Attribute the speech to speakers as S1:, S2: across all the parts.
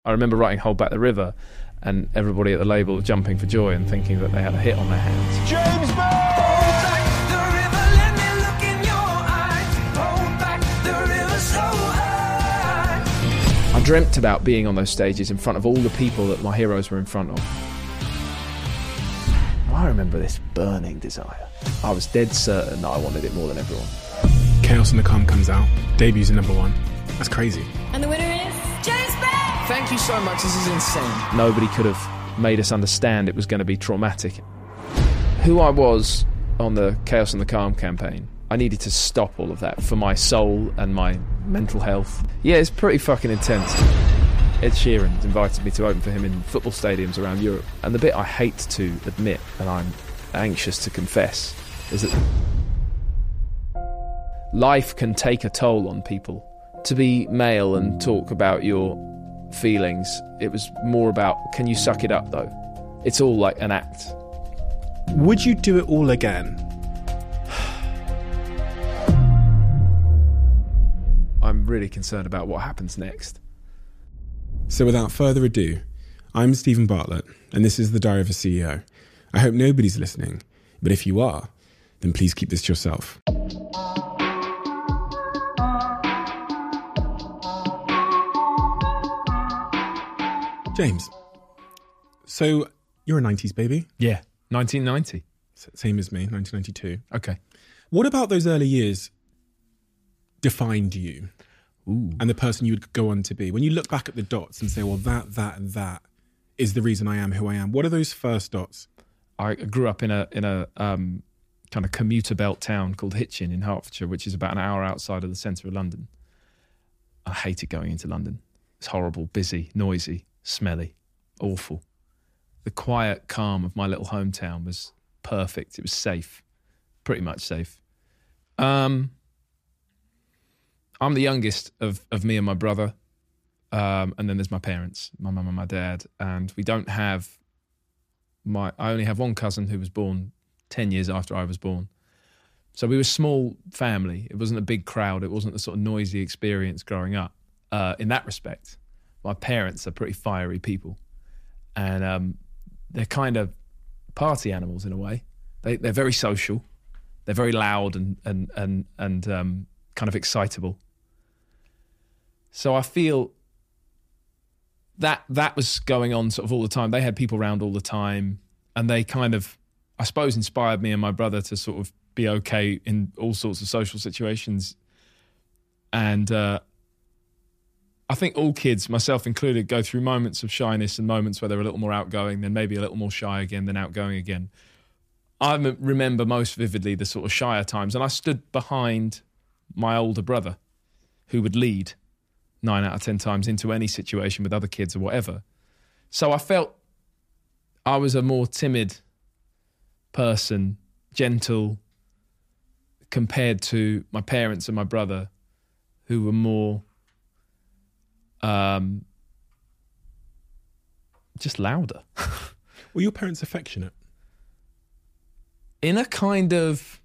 S1: I remember writing Hold Back the River and everybody at the label jumping for joy and thinking that they had a hit on their hands.
S2: James Bond! Hold back the river, let me look in your eyes. Hold back the river so high.
S1: I dreamt about being on those stages in front of all the people that my heroes were in front of. I remember this burning desire. I was dead certain that I wanted it more than everyone.
S3: Chaos and the Calm comes out, debuts at #1. That's crazy.
S4: And the winner is James Bond!
S5: Thank you so much, this is insane.
S1: Nobody could have made us understand it was going to be traumatic. Who I was on the Chaos and the Calm campaign, I needed to stop all of that for my soul and my mental health. Yeah, it's pretty fucking intense. Ed Sheeran's invited me to open for him in football stadiums around Europe. And the bit I hate to admit, and I'm anxious to confess, is that life can take a toll on people. To be male and talk about your feelings, it was more about, can you suck it up though? It's all like an act.
S3: Would you do it all again?
S1: I'm really concerned about what happens next.
S3: So without further ado, I'm Stephen Bartlett, and this is The Diary of a CEO. I hope nobody's listening, but if you are, then please keep this to yourself. James, so you're a 90s baby?
S1: Yeah, 1990.
S3: Same as me, 1992.
S1: Okay.
S3: What about those early years defined you?
S1: Ooh.
S3: And the person you would go on to be? When you look back at the dots and say, well, that, and that is the reason I am who I am. What are those first dots?
S1: I grew up in a kind of commuter belt town called Hitchin in Hertfordshire, which is about an hour outside of the centre of London. I hated going into London. It's horrible, busy, noisy, smelly, awful. The quiet calm of my little hometown was perfect. It was safe, pretty much safe. I'm the youngest of me and my brother, and then there's my parents, my mum and my dad, and we don't have I only have one cousin who was born 10 years after I was born. So we were a small family. It wasn't a big crowd. It wasn't the sort of noisy experience growing up. In that respect, my parents are pretty fiery people, and they're kind of party animals in a way. They're very social. They're very loud and kind of excitable. So I feel that was going on sort of all the time. They had people around all the time, and they kind of, I suppose, inspired me and my brother to sort of be okay in all sorts of social situations. And I think all kids, myself included, go through moments of shyness and moments where they're a little more outgoing, then maybe a little more shy again, then outgoing again. I remember most vividly the sort of shyer times, and I stood behind my older brother, who would lead 9 out of 10 times into any situation with other kids or whatever. So I felt I was a more timid person, gentle, compared to my parents and my brother, who were more just louder.
S3: Were your parents affectionate?
S1: In a kind of,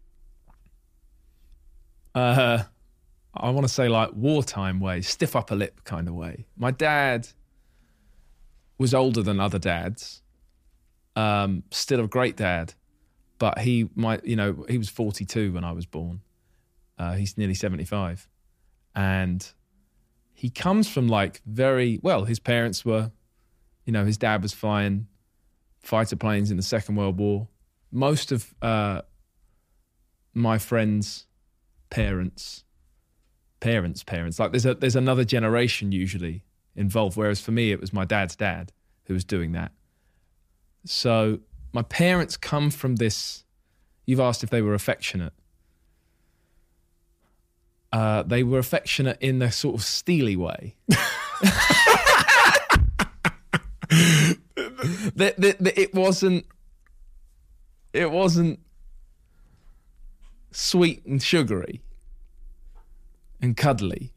S1: I want to say like wartime way, stiff upper lip kind of way. My dad was older than other dads, still a great dad, but he was 42 when I was born. He's nearly 75. And he comes from like his parents were, his dad was flying fighter planes in the Second World War. Most of my friends' parents, like there's another generation usually involved, whereas for me it was my dad's dad who was doing that. So my parents come from this. You've asked if they were affectionate. They were affectionate in a sort of steely way. It wasn't sweet and sugary and cuddly,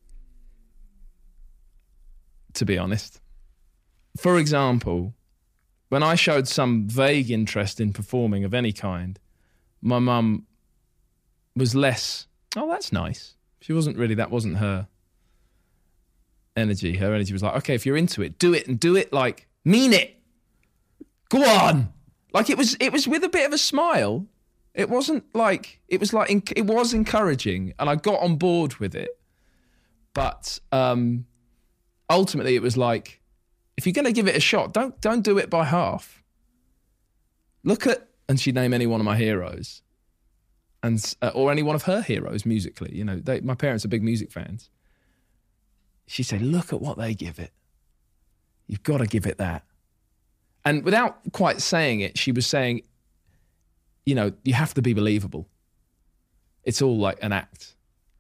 S1: to be honest. For example, when I showed some vague interest in performing of any kind, my mum was less, oh, that's nice. That wasn't her energy. Her energy was like, okay, if you're into it, do it, and do it like, mean it. Go on. Like it was with a bit of a smile. It wasn't like, it was encouraging, and I got on board with it. But ultimately it was like, if you're going to give it a shot, don't do it by half. Look at, and she'd name any one of my heroes, and or any one of her heroes musically. You know, my parents are big music fans. She'd say, look at what they give it. You've got to give it that. And without quite saying it, she was saying, you know, you have to be believable. It's all like an act.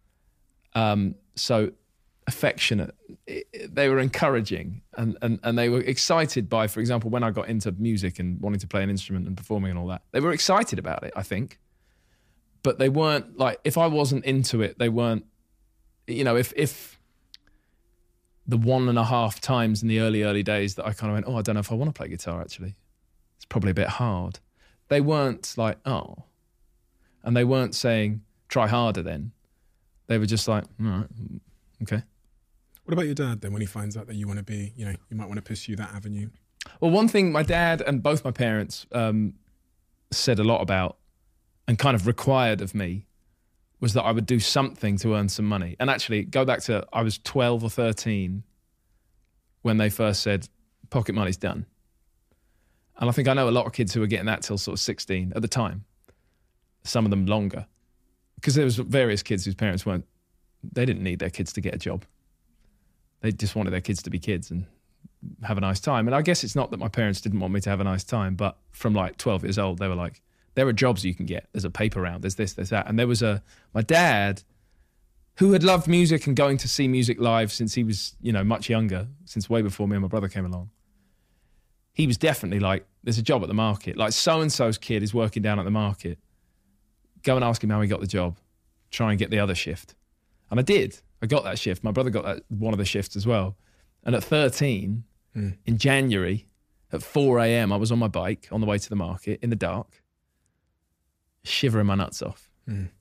S1: So affectionate. They were encouraging and they were excited by, for example, when I got into music and wanting to play an instrument and performing and all that, they were excited about it, I think. But they weren't like, if I wasn't into it, they weren't, you know, if the 1.5 times in the early days that I kind of went, oh, I don't know if I want to play guitar actually. It's probably a bit hard. They weren't like, oh. And they weren't saying, try harder then. They were just like, all right, okay.
S3: What about your dad then, when he finds out that you want to be, you know, you might want to pursue that avenue?
S1: Well, one thing my dad and both my parents said a lot about and kind of required of me was that I would do something to earn some money. And actually, go back to, I was 12 or 13 when they first said, pocket money's done. And I think I know a lot of kids who were getting that till sort of 16 at the time. Some of them longer. Because there was various kids whose parents they didn't need their kids to get a job. They just wanted their kids to be kids and have a nice time. And I guess it's not that my parents didn't want me to have a nice time, but from like 12 years old, they were like, there are jobs you can get. There's a paper round, there's this, there's that. And there was my dad, who had loved music and going to see music live since he was, you know, much younger, since way before me and my brother came along. He was definitely like, there's a job at the market. Like, so-and-so's kid is working down at the market. Go and ask him how he got the job. Try and get the other shift. And I did. I got that shift. My brother got one of the shifts as well. And at 13, in January, at 4 a.m, I was on my bike on the way to the market in the dark, shivering my nuts off.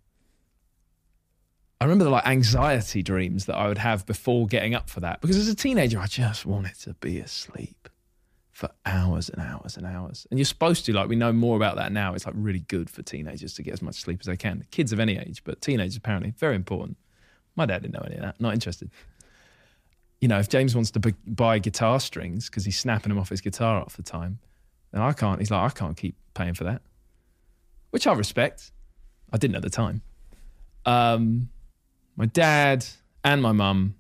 S1: I remember the like anxiety dreams that I would have before getting up for that. Because as a teenager, I just wanted to be asleep for hours and hours and hours. And you're supposed to, like, we know more about that now. It's like really good for teenagers to get as much sleep as they can. Kids of any age, but teenagers apparently, very important. My dad didn't know any of that, not interested. You know, if James wants to buy guitar strings because he's snapping them off his guitar off the time, then I can't. He's like, I can't keep paying for that, which I respect. I didn't at the time. My dad and my mum,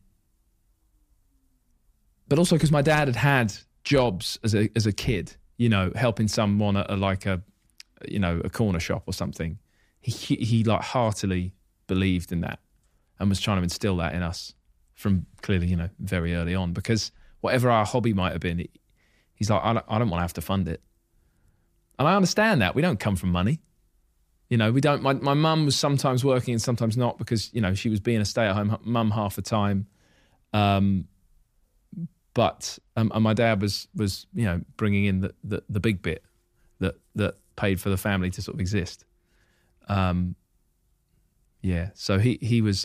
S1: but also because my dad had jobs as a kid, you know, helping someone at a corner shop or something. He like heartily believed in that and was trying to instill that in us from clearly, you know, very early on, because whatever our hobby might have been, he's like, I don't want to have to fund it. And I understand that. We don't come from money. You know, we don't, my mum was sometimes working and sometimes not because, you know, she was being a stay-at-home mum half the time. But and my dad was, you know, bringing in the big bit that paid for the family to sort of exist. Yeah, so he was,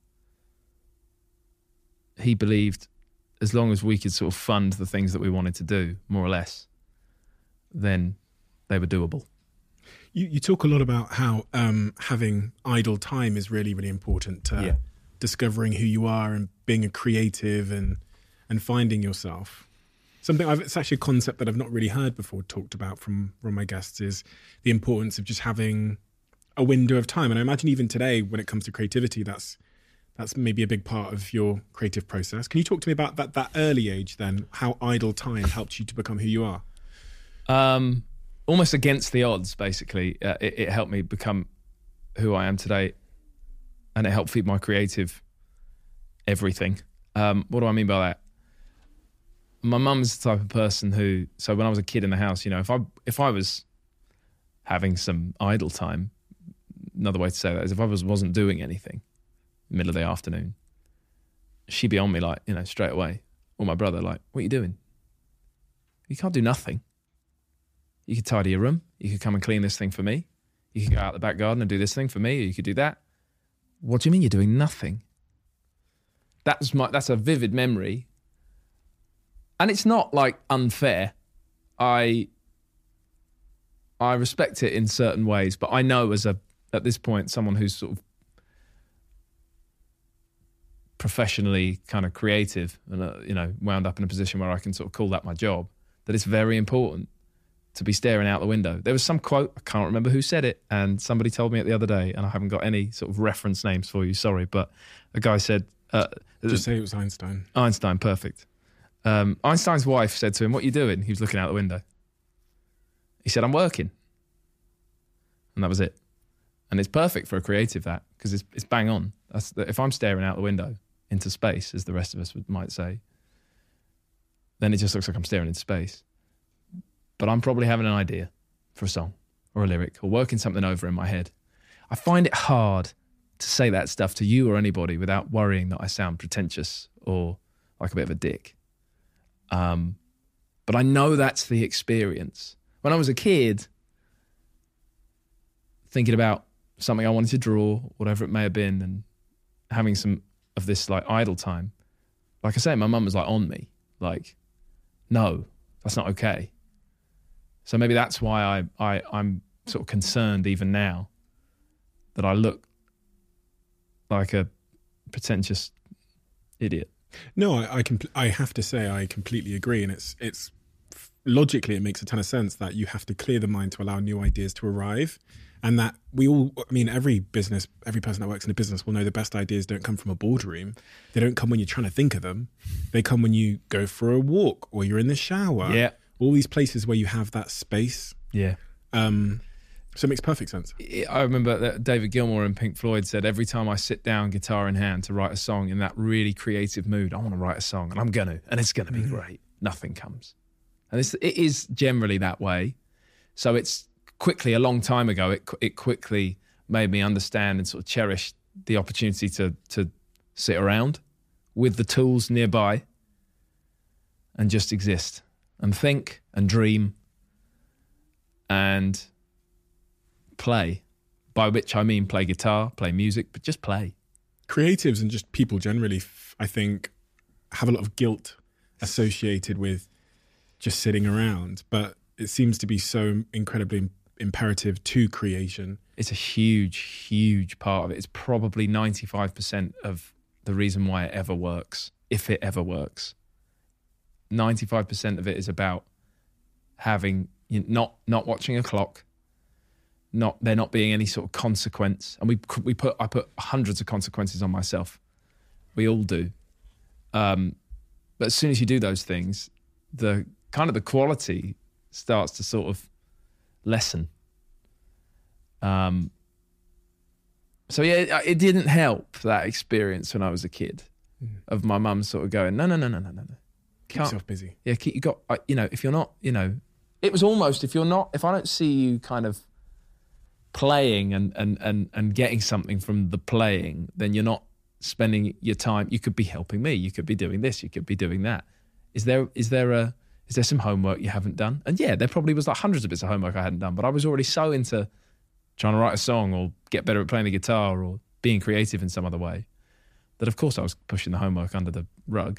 S1: he believed as long as we could sort of fund the things that we wanted to do, more or less, then they were doable.
S3: You talk a lot about how having idle time is really, really important to discovering who you are and being a creative and finding yourself. It's actually a concept that I've not really heard before talked about from my guests, is the importance of just having a window of time. And I imagine even today, when it comes to creativity, that's maybe a big part of your creative process. Can you talk to me about that early age then, how idle time helped you to become who you are?
S1: Almost against the odds, basically. It helped me become who I am today, and it helped feed my creative everything. What do I mean by that? My mum's the type of person who, so when I was a kid in the house, you know, if I was having some idle time, another way to say that is if I wasn't doing anything, middle of the afternoon, she'd be on me like, you know, straight away. Or my brother, like, what are you doing? You can't do nothing. You could tidy your room. You could come and clean this thing for me. You could go out the back garden and do this thing for me, or you could do that. What do you mean you're doing nothing? That's a vivid memory. And it's not like unfair. I respect it in certain ways, but I know at this point, someone who's sort of professionally kind of creative and, wound up in a position where I can sort of call that my job, that it's very important to be staring out the window. There was some quote, I can't remember who said it, and somebody told me it the other day, and I haven't got any sort of reference names for you, sorry, but a guy said...
S3: Just say it was Einstein.
S1: Einstein, perfect. Einstein's wife said to him, "What are you doing?" He was looking out the window. He said, "I'm working." And that was it. And it's perfect for a creative, that, because it's bang on. If I'm staring out the window into space, as the rest of us might say, then it just looks like I'm staring into space. But I'm probably having an idea for a song or a lyric or working something over in my head. I find it hard to say that stuff to you or anybody without worrying that I sound pretentious or like a bit of a dick. But I know that's the experience. When I was a kid, thinking about something I wanted to draw, whatever it may have been, and having some of this like idle time, like I say, my mum was like on me, like, no, that's not okay. So maybe that's why I'm sort of concerned even now that I look like a pretentious idiot.
S3: No, I have to say I completely agree, and it's logically it makes a ton of sense that you have to clear the mind to allow new ideas to arrive, and that every person that works in a business will know the best ideas don't come from a boardroom. They don't come when you're trying to think of them. They come when you go for a walk or you're in the shower.
S1: Yeah.
S3: All these places where you have that space.
S1: Yeah.
S3: So it makes perfect sense.
S1: I remember that David Gilmour in Pink Floyd said, every time I sit down, guitar in hand, to write a song in that really creative mood, I want to write a song, and I'm going to, and it's going to be great. Nothing comes. And it is generally that way. So it's quickly, a long time ago, it quickly made me understand and sort of cherish the opportunity to sit around with the tools nearby and just exist and think and dream and play, by which I mean play guitar, play music, but just play.
S3: Creatives and just people generally, I think, have a lot of guilt associated with just sitting around, but it seems to be so incredibly imperative to creation.
S1: It's a huge, huge part of it. It's probably 95% of the reason why it ever works, if it ever works. 95% of it is about having, not watching a clock, there not being any sort of consequence. And I put hundreds of consequences on myself. We all do. But as soon as you do those things, the quality starts to sort of lessen. So yeah, it didn't help, that experience when I was a kid, of my mum sort of going, no.
S3: Keep yourself busy.
S1: Yeah, if you're not, it was almost, if I don't see you kind of playing and getting something from the playing, then you're not spending your time. You could be helping me. You could be doing this. You could be doing that. Is there some homework you haven't done? And yeah, there probably was like hundreds of bits of homework I hadn't done, but I was already so into trying to write a song or get better at playing the guitar or being creative in some other way that of course I was pushing the homework under the rug.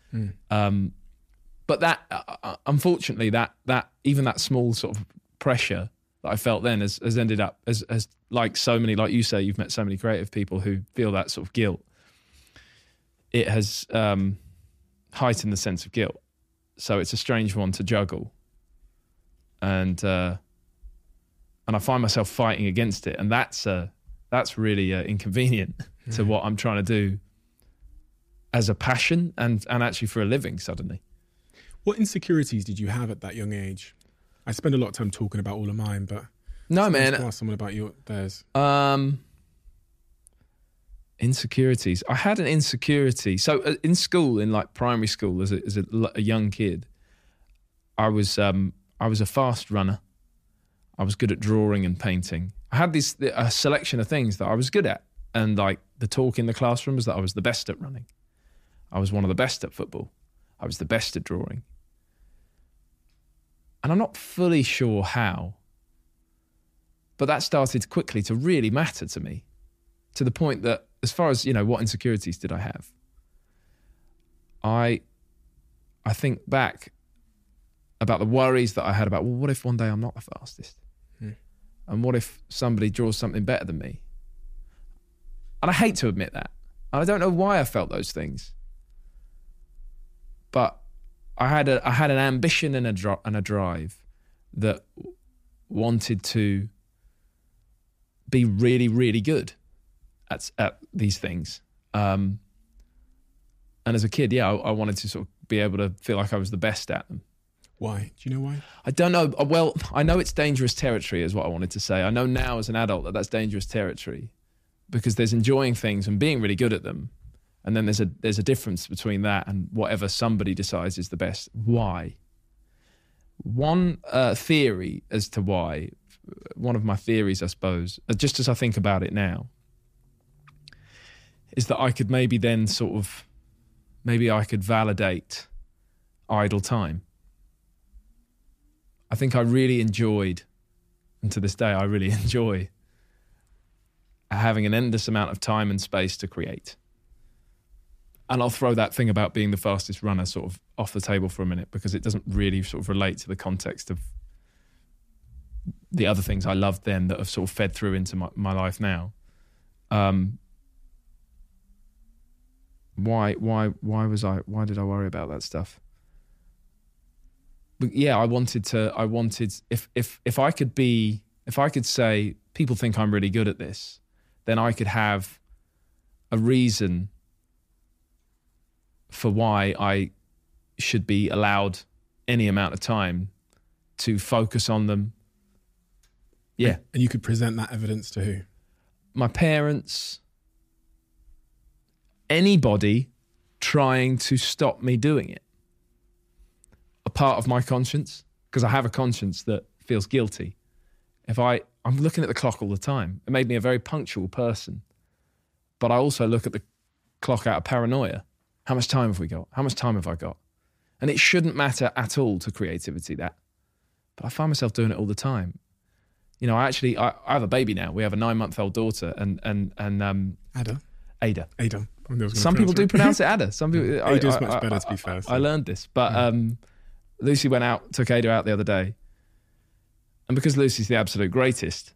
S1: But that, unfortunately, that even that small sort of pressure that I felt then has ended up as like so many, like you say, you've met so many creative people who feel that sort of guilt. It has heightened the sense of guilt. So it's a strange one to juggle. And I find myself fighting against it. And that's really inconvenient to what I'm trying to do as a passion and actually for a living suddenly.
S3: What insecurities did you have at that young age? I spend a lot of time talking about all of mine, but
S1: no, man.
S3: Ask someone about theirs.
S1: Insecurities. I had an insecurity. So in school, in like primary school, as a young kid, I was a fast runner. I was good at drawing and painting. I had a selection of things that I was good at, and like the talk in the classroom was that I was the best at running. I was one of the best at football. I was the best at drawing. And I'm not fully sure how, but that started quickly to really matter to me, to the point that as far as, what insecurities did I have? I think back about the worries that I had about, well, what if one day I'm not the fastest? And what if somebody draws something better than me? And I hate to admit that. And I don't know why I felt those things. But I had an ambition and a drive that wanted to be really, really good at these things. And as a kid, I wanted to sort of be able to feel like I was the best at them.
S3: Why? Do you know why?
S1: I don't know. Well, I know it's dangerous territory is what I wanted to say. I know now as an adult that that's dangerous territory because there's enjoying things and being really good at them. And then there's a difference between that and whatever somebody decides is the best. Why? One theory as to why, one of my theories, I suppose, just as I think about it now, is that I could maybe then I could validate idle time. I think I really enjoyed, and to this day I really enjoy, having an endless amount of time and space to create. And I'll throw that thing about being the fastest runner sort of off the table for a minute because it doesn't really sort of relate to the context of the other things I loved then that have sort of fed through into my life now. Why did I worry about that stuff? But yeah, I wanted if I could say people think I'm really good at this, then I could have a reason for why I should be allowed any amount of time to focus on them. Yeah.
S3: And you could present that evidence to who?
S1: My parents, anybody trying to stop me doing it. A part of my conscience, because I have a conscience that feels guilty. I'm looking at the clock all the time. It made me a very punctual person. But I also look at the clock out of paranoia. How much time have we got? How much time have I got? And it shouldn't matter at all to creativity, that. But I find myself doing it all the time. You know, I have a baby now. We have a 9-month-old daughter and
S3: Ada.
S1: Ada.
S3: Some
S1: people do pronounce it Ada. Some people.
S3: Ada's much better, to be fair.
S1: I learned this. But Lucy took Ada out the other day. And because Lucy's the absolute greatest,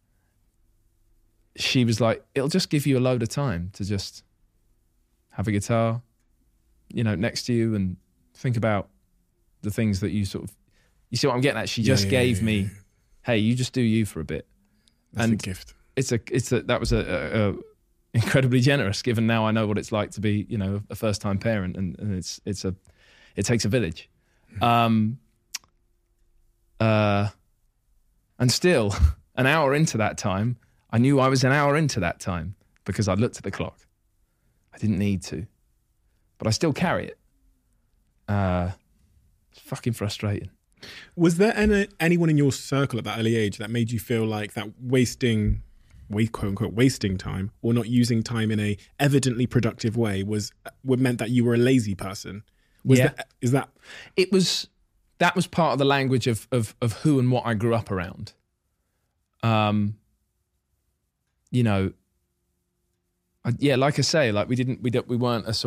S1: she was like, it'll just give you a load of time to just have a guitar, you know, next to you and think about the things that you sort of, you see what I'm getting at? She just gave me, hey, you just do you for a bit.
S3: That's a gift.
S1: That was a incredibly generous, given now I know what it's like to be, you know, a first time parent, and it takes a village. And still, an hour into that time, I knew I was an hour into that time because I looked at the clock. I didn't need to, but I still carry it. It's fucking frustrating.
S3: Was there anyone in your circle at that early age that made you feel like that quote unquote wasting time or not using time in a evidently productive way meant that you were a lazy person? That
S1: was part of the language of who and what I grew up around. You know, like I say, like we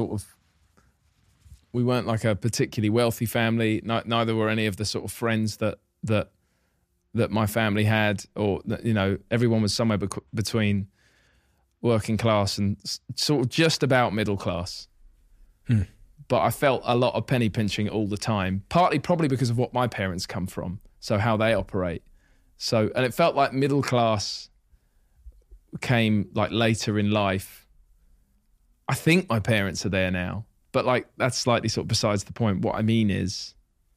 S1: weren't like a particularly wealthy family. Neither were any of the sort of friends that my family had, or you know, everyone was somewhere between working class and sort of just about middle class. But I felt a lot of penny pinching all the time, partly probably because of what my parents come from, so how they operate. So, and it felt like middle class came like later in life. I think my parents are there now, but like that's slightly sort of besides the point. What I mean is,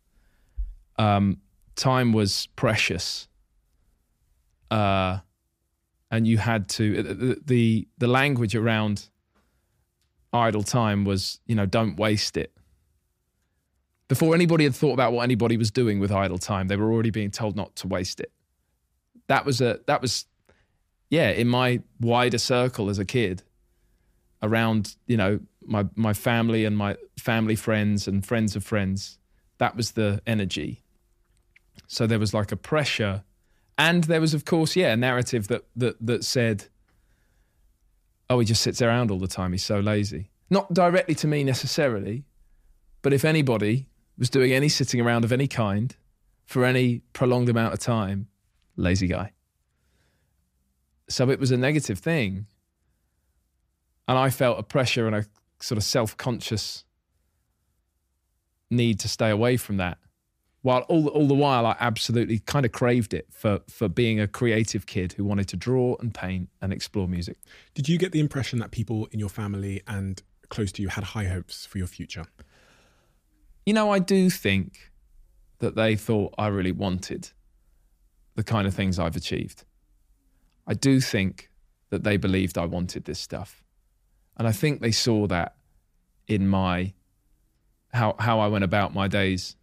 S1: time was precious, and you had to the language around idle time was, you know, don't waste it. Before anybody had thought about what anybody was doing with idle time, they were already being told not to waste it. That was in my wider circle as a kid, around, you know, my family and my family friends and friends of friends. That was the energy. So there was like a pressure, and there was, of course, a narrative that said, oh, he just sits around all the time, he's so lazy. Not directly to me necessarily, But if anybody was doing any sitting around of any kind for any prolonged amount of time, lazy guy. So it was a negative thing. And I felt a pressure and a sort of self-conscious need to stay away from that. While all the while, I absolutely kind of craved it for being a creative kid who wanted to draw and paint and explore music.
S3: Did you get the impression that people in your family and close to you had high hopes for your future?
S1: You know, I do think that they thought I really wanted the kind of things I've achieved. I do think that they believed I wanted this stuff. And I think they saw that in my how I went about my days.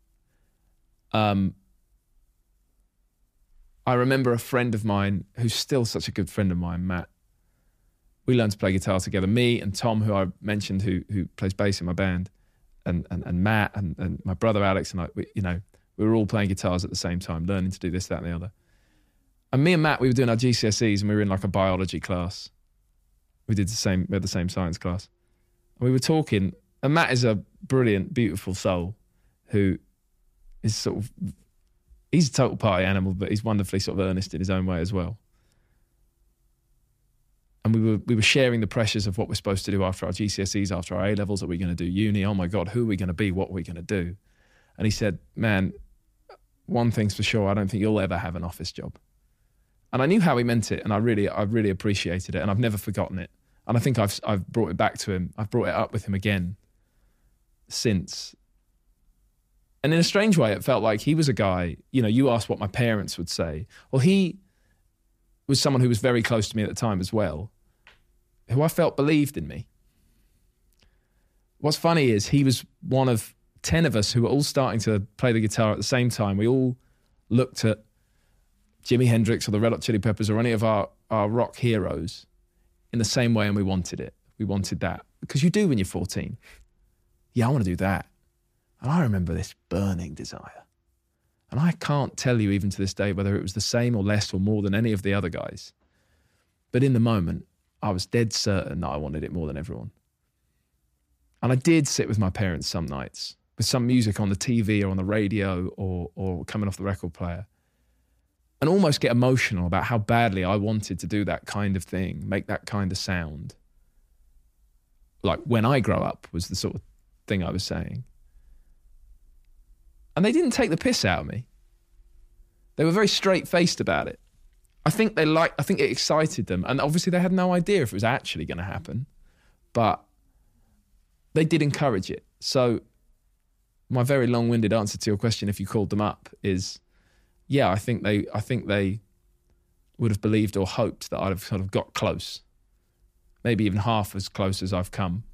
S1: I remember a friend of mine who's still such a good friend of mine, Matt. We learned to play guitar together. Me and Tom, who I mentioned, who plays bass in my band, and Matt and my brother Alex and I, we were all playing guitars at the same time, learning to do this, that, and the other. And me and Matt, we were doing our GCSEs, and we were in like a biology class. We had the same science class, and we were talking. And Matt is a brilliant, beautiful soul who is he's a total party animal, but he's wonderfully sort of earnest in his own way as well. And we were sharing the pressures of what we're supposed to do after our GCSEs, after our A-levels. Are we going to do uni? Oh my God, who are we going to be? What are we going to do? And he said, man, one thing's for sure, I don't think you'll ever have an office job. And I knew how he meant it, and I really appreciated it, and I've never forgotten it. And I think I've brought it back to him. I've brought it up with him again since. And in a strange way, it felt like he was a guy, you asked what my parents would say. Well, he was someone who was very close to me at the time as well, who I felt believed in me. What's funny is he was one of 10 of us who were all starting to play the guitar at the same time. We all looked at Jimi Hendrix or the Red Hot Chili Peppers or any of our rock heroes in the same way, and we wanted it. We wanted that. Because you do when you're 14. Yeah, I want to do that. And I remember this burning desire. And I can't tell you even to this day whether it was the same or less or more than any of the other guys. But in the moment, I was dead certain that I wanted it more than everyone. And I did sit with my parents some nights with some music on the TV or on the radio or coming off the record player and almost get emotional about how badly I wanted to do that kind of thing, make that kind of sound. Like when I grow up was the sort of thing I was saying. And they didn't take the piss out of me. They were very straight-faced about it. I think it excited them. And obviously they had no idea if it was actually going to happen. But they did encourage it. So my very long-winded answer to your question, if you called them up, is, yeah, I think they would have believed or hoped that I'd have sort of got close. Maybe even half as close as I've come.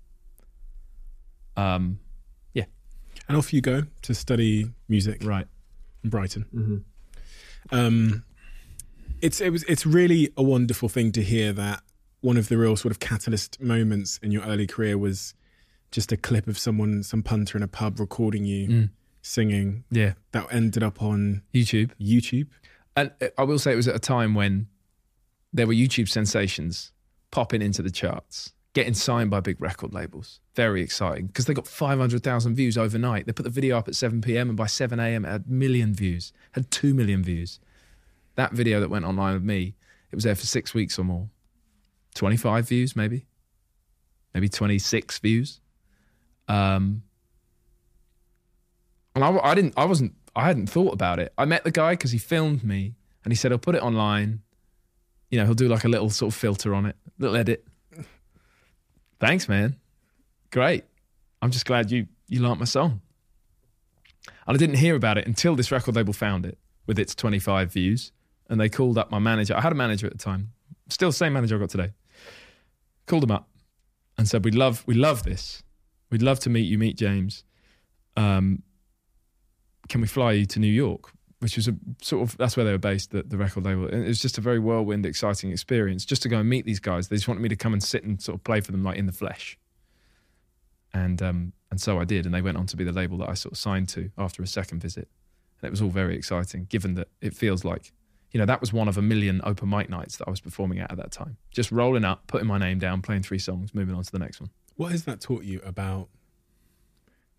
S1: Yeah.
S3: And off you go to study music.
S1: Right.
S3: In Brighton. Mm-hmm. It's really a wonderful thing to hear that one of the real sort of catalyst moments in your early career was just a clip of some punter in a pub recording you singing. Yeah. That ended up on YouTube.
S1: And I will say it was at a time when there were YouTube sensations popping into the charts, getting signed by big record labels. Very exciting because they got 500,000 views overnight. They put the video up at 7 p.m. and by 7 a.m. it had 1 million views, had 2 million views. That video that went online with me, it was there for 6 weeks or more. 25 views, maybe 26 views. And I hadn't thought about it. I met the guy because he filmed me and he said, I'll put it online. He'll do like a little sort of filter on it, little edit. Thanks, man. Great. I'm just glad you liked my song. And I didn't hear about it until this record label found it with its 25 views. And they called up my manager. I had a manager at the time. Still the same manager I got today. Called him up and said, we love this. We'd love to meet you, meet James. Can we fly you to New York? Which was that's where they were based, the record label. And it was just a very whirlwind, exciting experience just to go and meet these guys. They just wanted me to come and sit and sort of play for them like in the flesh. And so I did. And they went on to be the label that I sort of signed to after a second visit. And it was all very exciting, given that it feels like, that was one of 1 million open mic nights that I was performing at that time. Just rolling up, putting my name down, playing 3 songs, moving on to the next one.
S3: What has that taught you about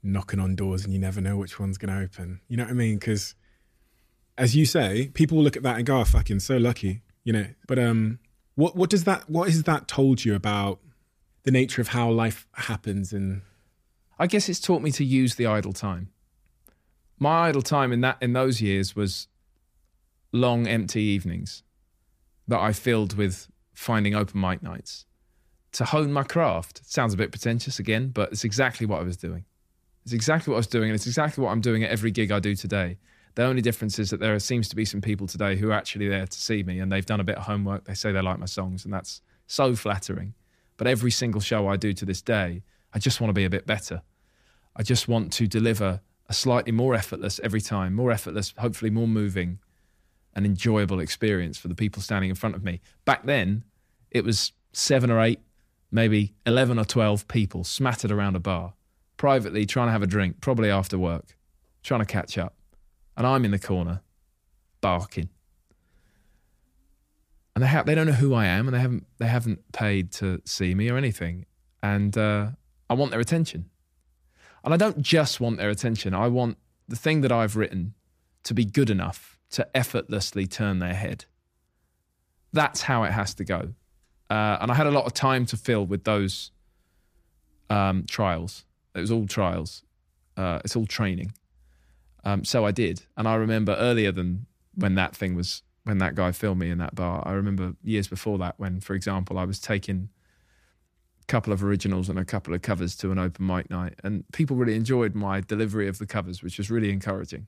S3: knocking on doors and you never know which one's going to open. You know what I mean? Because as you say, people will look at that and go, oh, fucking so lucky, you know. But what has that told you about the nature of how life happens? And
S1: I guess it's taught me to use the idle time. My idle time in those years was long, empty evenings that I filled with finding open mic nights to hone my craft. It sounds a bit pretentious again, but it's exactly what I was doing. It's exactly what I was doing, and it's exactly what I'm doing at every gig I do today. The only difference is that there seems to be some people today who are actually there to see me, and they've done a bit of homework. They say they like my songs, and that's so flattering. But every single show I do to this day, I just want to be a bit better. I just want to deliver a slightly more effortless every time, more effortless, hopefully more moving and enjoyable experience for the people standing in front of me. Back then, it was 7 or 8, maybe 11 or 12 people smattered around a bar, privately trying to have a drink, probably after work, trying to catch up. And I'm in the corner, barking. And they don't know who I am, and they haven't paid to see me or anything. And I want their attention. And I don't just want their attention. I want the thing that I've written to be good enough to effortlessly turn their head. That's how it has to go. And I had a lot of time to fill with those trials. It was all trials. It's all training. So I did. And I remember earlier than when that guy filmed me in that bar, I remember years before that when, for example, I was taking a couple of originals and a couple of covers to an open mic night, and people really enjoyed my delivery of the covers, which was really encouraging.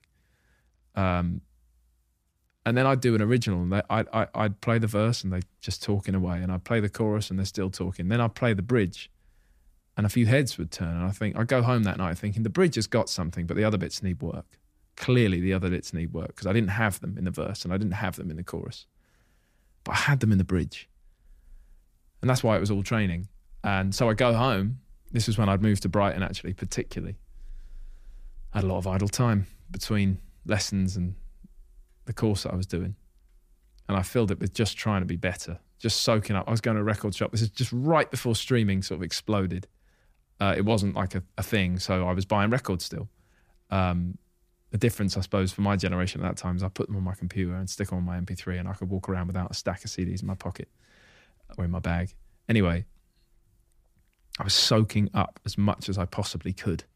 S1: And then I'd do an original, and I'd play the verse and they're just talking away, and I'd play the chorus and they're still talking. Then I'd play the bridge and a few heads would turn, and I'd go home that night thinking the bridge has got something, but the other bits need work. Clearly the other bits need work, because I didn't have them in the verse and I didn't have them in the chorus. But I had them in the bridge. And that's why it was all training. And so I go home. This was when I'd moved to Brighton, actually, particularly. I had a lot of idle time between lessons and the course that I was doing. And I filled it with just trying to be better, just soaking up. I was going to a record shop. This is just right before streaming sort of exploded. It wasn't like a thing, so I was buying records still. The difference, I suppose, for my generation at that time is I put them on my computer and stick them on my MP3, and I could walk around without a stack of CDs in my pocket or in my bag. Anyway, I was soaking up as much as I possibly could.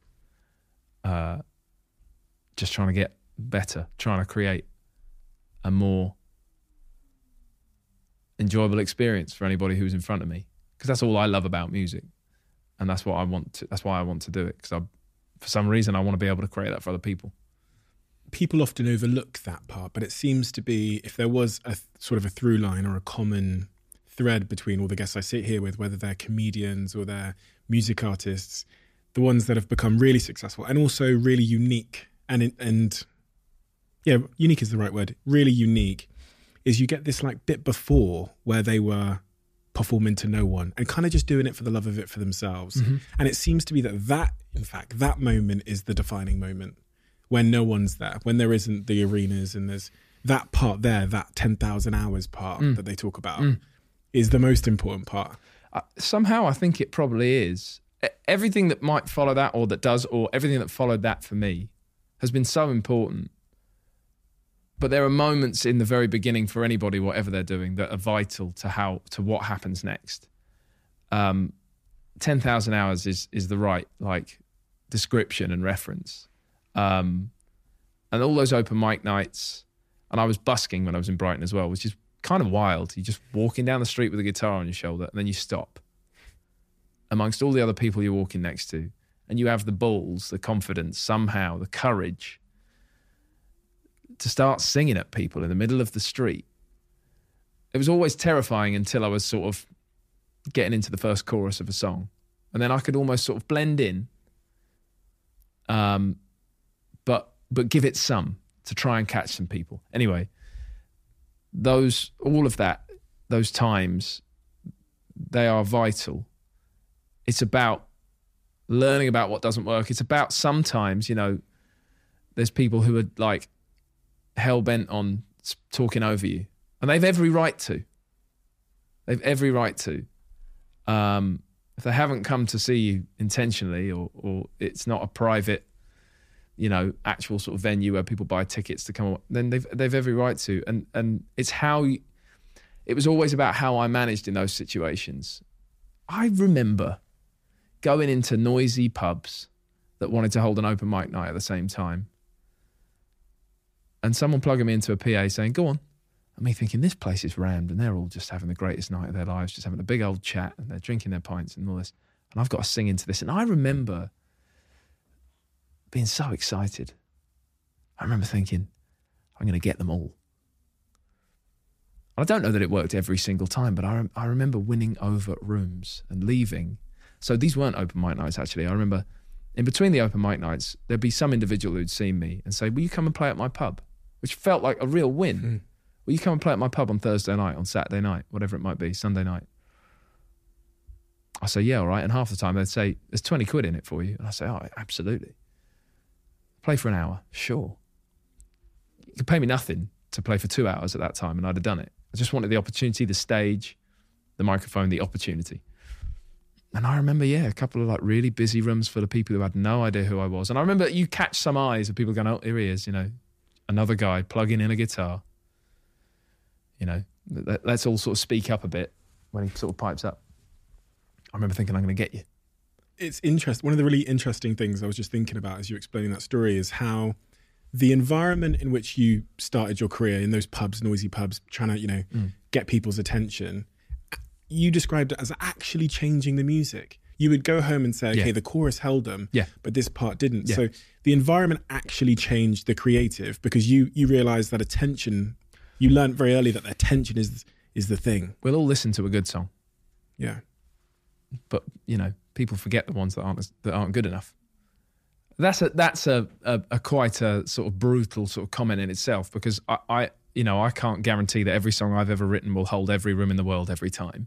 S1: Just trying to get better, trying to create a more enjoyable experience for anybody who's in front of me. Because that's all I love about music. And that's what I want to, that's why I want to do it. Because for some reason, I want to be able to create that for other people.
S3: People often overlook that part, but it seems to be, if there was a sort of a through line or a common thread between all the guests I sit here with, whether they're comedians or they're music artists, the ones that have become really successful and also really unique, and yeah, unique is the right word, really unique, is you get this like bit before where they were performing to no one and kind of just doing it for the love of it for themselves. Mm-hmm. And it seems to be that, in fact, that moment is the defining moment. When no one's there, when there isn't the arenas, and there's that part there, that 10,000 hours part that they talk about is the most important part.
S1: Somehow I think it probably is. Everything that might follow that, or that does, or everything that followed that for me has been so important. But there are moments in the very beginning for anybody, whatever they're doing, that are vital to what happens next. 10,000 hours is the right description and reference. And all those open mic nights, and I was busking when I was in Brighton as well, which is kind of wild. You're just walking down the street with a guitar on your shoulder, and then you stop amongst all the other people you're walking next to, and you have the balls, the confidence, somehow the courage to start singing at people in the middle of the street. It was always terrifying until I was sort of getting into the first chorus of a song, and then I could almost sort of blend in. But give it some to try and catch some people. Anyway, those times, they are vital. It's about learning about what doesn't work. It's about sometimes, there's people who are like hell-bent on talking over you, and they've every right to. if they haven't come to see you intentionally, or it's not a private, actual sort of venue where people buy tickets to come, then they've every right to. And it's it was always about how I managed in those situations. I remember going into noisy pubs that wanted to hold an open mic night at the same time, and someone plugging me into a PA saying, "Go on." And me thinking, this place is rammed and they're all just having the greatest night of their lives, just having a big old chat and they're drinking their pints and all this. And I've got to sing into this. And I remember being so excited. I remember thinking, I'm going to get them all. I don't know that it worked every single time, but I remember winning over rooms and leaving. So these weren't open mic nights, actually. I remember in between the open mic nights, there'd be some individual who'd seen me and say, will you come and play at my pub? Which felt like a real win.
S3: Mm.
S1: Will you come and play at my pub on Thursday night, on Saturday night, whatever it might be, Sunday night? I say, yeah, all right. And half the time they'd say, there's 20 quid in it for you. And I say, oh, absolutely. Play for an hour. Sure. You could pay me nothing to play for 2 hours at that time and I'd have done it. I just wanted the opportunity, the stage, the microphone, the opportunity. And I remember, a couple of like really busy rooms full of people who had no idea who I was. And I remember you catch some eyes of people going, oh, here he is, another guy plugging in a guitar. Let's all sort of speak up a bit when he sort of pipes up. I remember thinking, I'm going to get you.
S3: It's interesting. One of the really interesting things I was just thinking about as you were explaining that story is how the environment in which you started your career, in those pubs, noisy pubs, trying to, get people's attention, you described it as actually changing the music. You would go home and say, okay, the chorus held them, but this part didn't. Yeah. So the environment actually changed the creative because you realised that attention... You learned very early that attention is the thing.
S1: We'll all listen to a good song.
S3: Yeah.
S1: But, people forget the ones that aren't good enough. That's a quite a sort of brutal sort of comment in itself because I can't guarantee that every song I've ever written will hold every room in the world every time.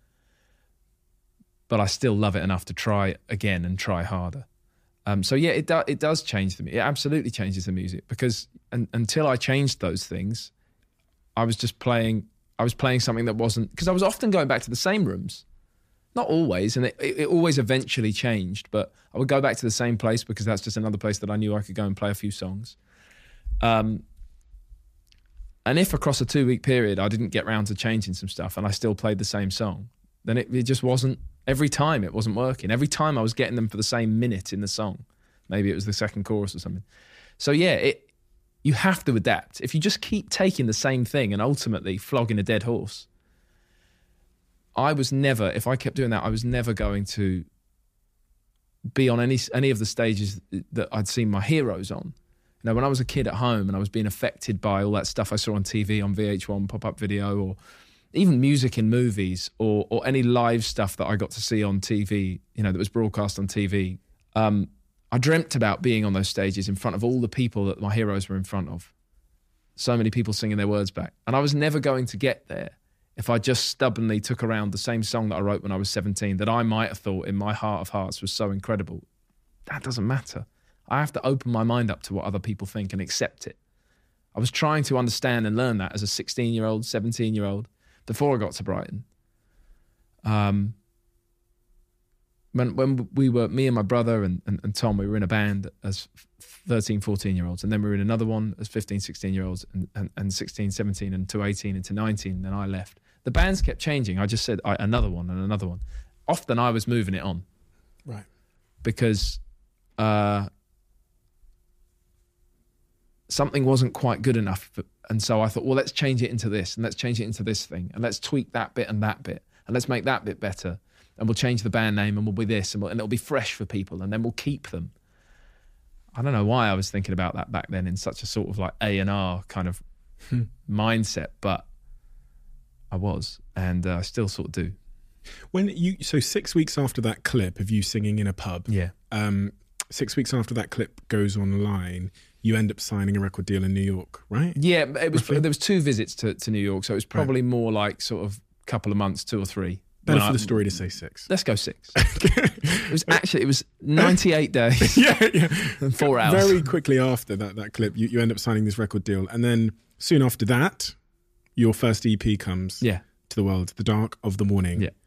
S1: But I still love it enough to try again and try harder. It does change the music. It absolutely changes the music because until I changed those things, I was playing something that wasn't, because I was often going back to the same rooms. Not always, and it always eventually changed, but I would go back to the same place because that's just another place that I knew I could go and play a few songs. And if across a 2-week period I didn't get round to changing some stuff and I still played the same song, then it just wasn't, every time it wasn't working. Every time I was getting them for the same minute in the song. Maybe it was the second chorus or something. So you have to adapt. If you just keep taking the same thing and ultimately flogging a dead horse, if I kept doing that, I was never going to be on any of the stages that I'd seen my heroes on. When I was a kid at home and I was being affected by all that stuff I saw on TV, on VH1, pop-up video, or even music in movies, or any live stuff that I got to see on TV, that was broadcast on TV, I dreamt about being on those stages in front of all the people that my heroes were in front of. So many people singing their words back. And I was never going to get there if I just stubbornly took around the same song that I wrote when I was 17 that I might have thought in my heart of hearts was so incredible. That doesn't matter. I have to open my mind up to what other people think and accept it. I was trying to understand and learn that as a 16-year-old, 17-year-old before I got to Brighton. When we were, me and my brother and Tom, we were in a band as 13, 14-year-olds, and then we were in another one as 15, 16-year-olds, and 16, 17, and to 18, and to 19, then I left. The bands kept changing. I just said another one and another one. Often I was moving it on.
S3: Right.
S1: Because something wasn't quite good enough. And so I thought, well, let's change it into this, and let's change it into this thing, and let's tweak that bit, and let's make that bit better. And we'll change the band name and we'll be this and it'll be fresh for people and then we'll keep them. I don't know why I was thinking about that back then in such a sort of like A&R kind of mindset, but I was, and I still sort of do.
S3: So 6 weeks after that clip of you singing in a pub, 6 weeks after that clip goes online, you end up signing a record deal in New York, right? Yeah,
S1: there was 2 visits to New York, so it was probably more like sort of a couple of months, 2 or 3.
S3: Better for the story to say 6.
S1: Let's go 6. It was 98 days and 4 hours.
S3: Very quickly after that clip, you end up signing this record deal. And then soon after that, your first EP comes to the world, The Dark of the Morning.
S1: Yeah.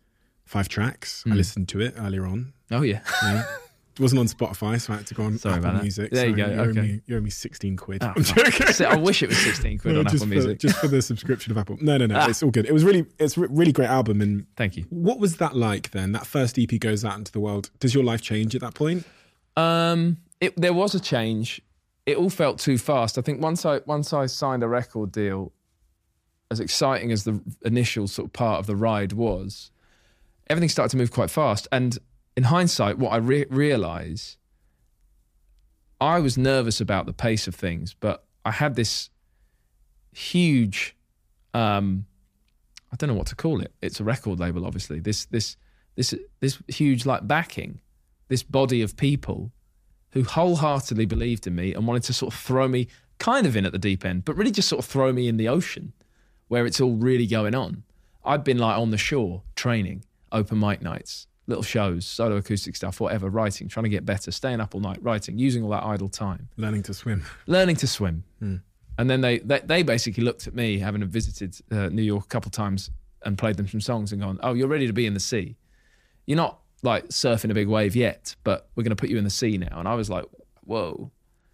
S3: 5 tracks. I listened to it earlier on.
S1: Oh yeah.
S3: Yeah. It wasn't on Spotify, so I had to go on
S1: Sorry
S3: Apple
S1: about that.
S3: Music.
S1: There you
S3: So
S1: go, okay.
S3: You owe me 16 quid.
S1: Oh,
S3: I'm
S1: fuck.
S3: joking.
S1: So I wish it was 16 quid
S3: No,
S1: on
S3: just
S1: Apple
S3: for,
S1: Music.
S3: just for the subscription of Apple. No, it's all good. It was it's a really great album. And
S1: Thank you.
S3: what was that like then? That first EP goes out into the world. Does your life change at that point?
S1: There was a change. It all felt too fast. I think once I signed a record deal, as exciting as the initial sort of part of the ride was, everything started to move quite fast. And in hindsight, what I realised, I was nervous about the pace of things, but I had this huge, I don't know what to call it. It's a record label, obviously. This huge like backing, this body of people who wholeheartedly believed in me and wanted to sort of throw me kind of in at the deep end, but really just sort of throw me in the ocean where it's all really going on. I'd been like on the shore, training, open mic nights, little shows, solo acoustic stuff, whatever, writing, trying to get better, staying up all night, writing, using all that idle time.
S3: Learning to swim.
S1: And then they basically looked at me, having visited New York a couple of times and played them some songs and gone, oh, you're ready to be in the sea. You're not like surfing a big wave yet, but we're going to put you in the sea now. And I was like, whoa.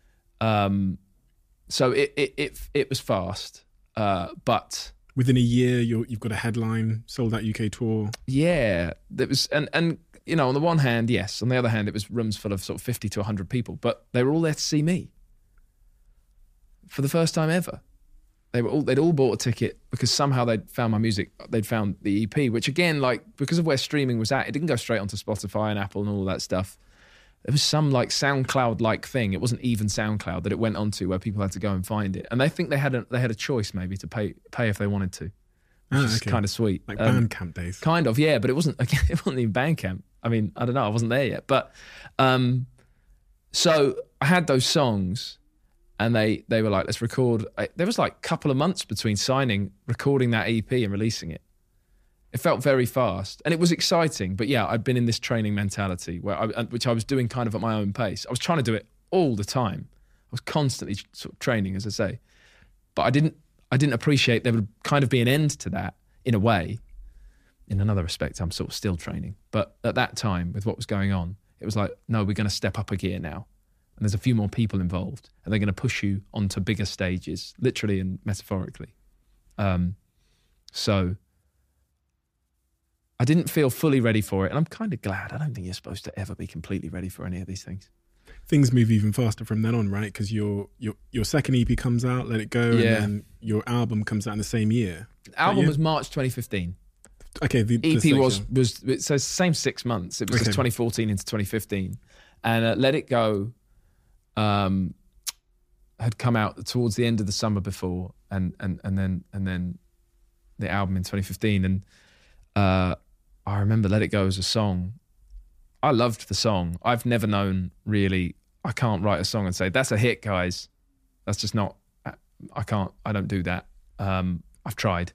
S1: So it was fast, but
S3: Within a year, you've got a headline, sold out UK tour.
S1: yeah, there was, and you know, on the one hand, yes. On the other hand, it was rooms full of sort of 50 to 100 people, but they were all there to see me for the first time ever. They'd all bought a ticket because somehow they'd found my music. They'd found the EP, which again, like, because of where streaming was at, it didn't go straight onto Spotify and Apple and all that stuff. There was some like SoundCloud-like thing. It wasn't even SoundCloud that it went onto where people had to go and find it. And they think they had a choice maybe to pay if they wanted to, which is kind of sweet.
S3: Like Bandcamp days.
S1: Kind of, yeah, but it wasn't even Bandcamp. I mean, I don't know, I wasn't there yet. But so I had those songs. And they were like, let's record. There was like a couple of months between recording that EP and releasing it. It felt very fast and it was exciting. But yeah, I'd been in this training mentality which I was doing kind of at my own pace. I was trying to do it all the time. I was constantly sort of training, as I say. But I didn't appreciate there would kind of be an end to that in a way. In another respect, I'm sort of still training. But at that time, with what was going on, it was like, no, we're going to step up a gear now. And there's a few more people involved, and they're going to push you onto bigger stages, literally and metaphorically. So I didn't feel fully ready for it, and I'm kind of glad. I don't think you're supposed to ever be completely ready for any of these things.
S3: Things move even faster from then on, right? Because your second EP comes out, Let It Go, and then your album comes out in the same year.
S1: The album was March 2015.
S3: Okay, the
S1: EP was it says same 6 months. It was just 2014 into 2015, and Let It Go had come out towards the end of the summer before, and then the album in 2015. And I remember Let It Go as a song. I loved the song. I've never known really. I can't write a song and say that's a hit, guys. That's just not. I don't do that. I've tried,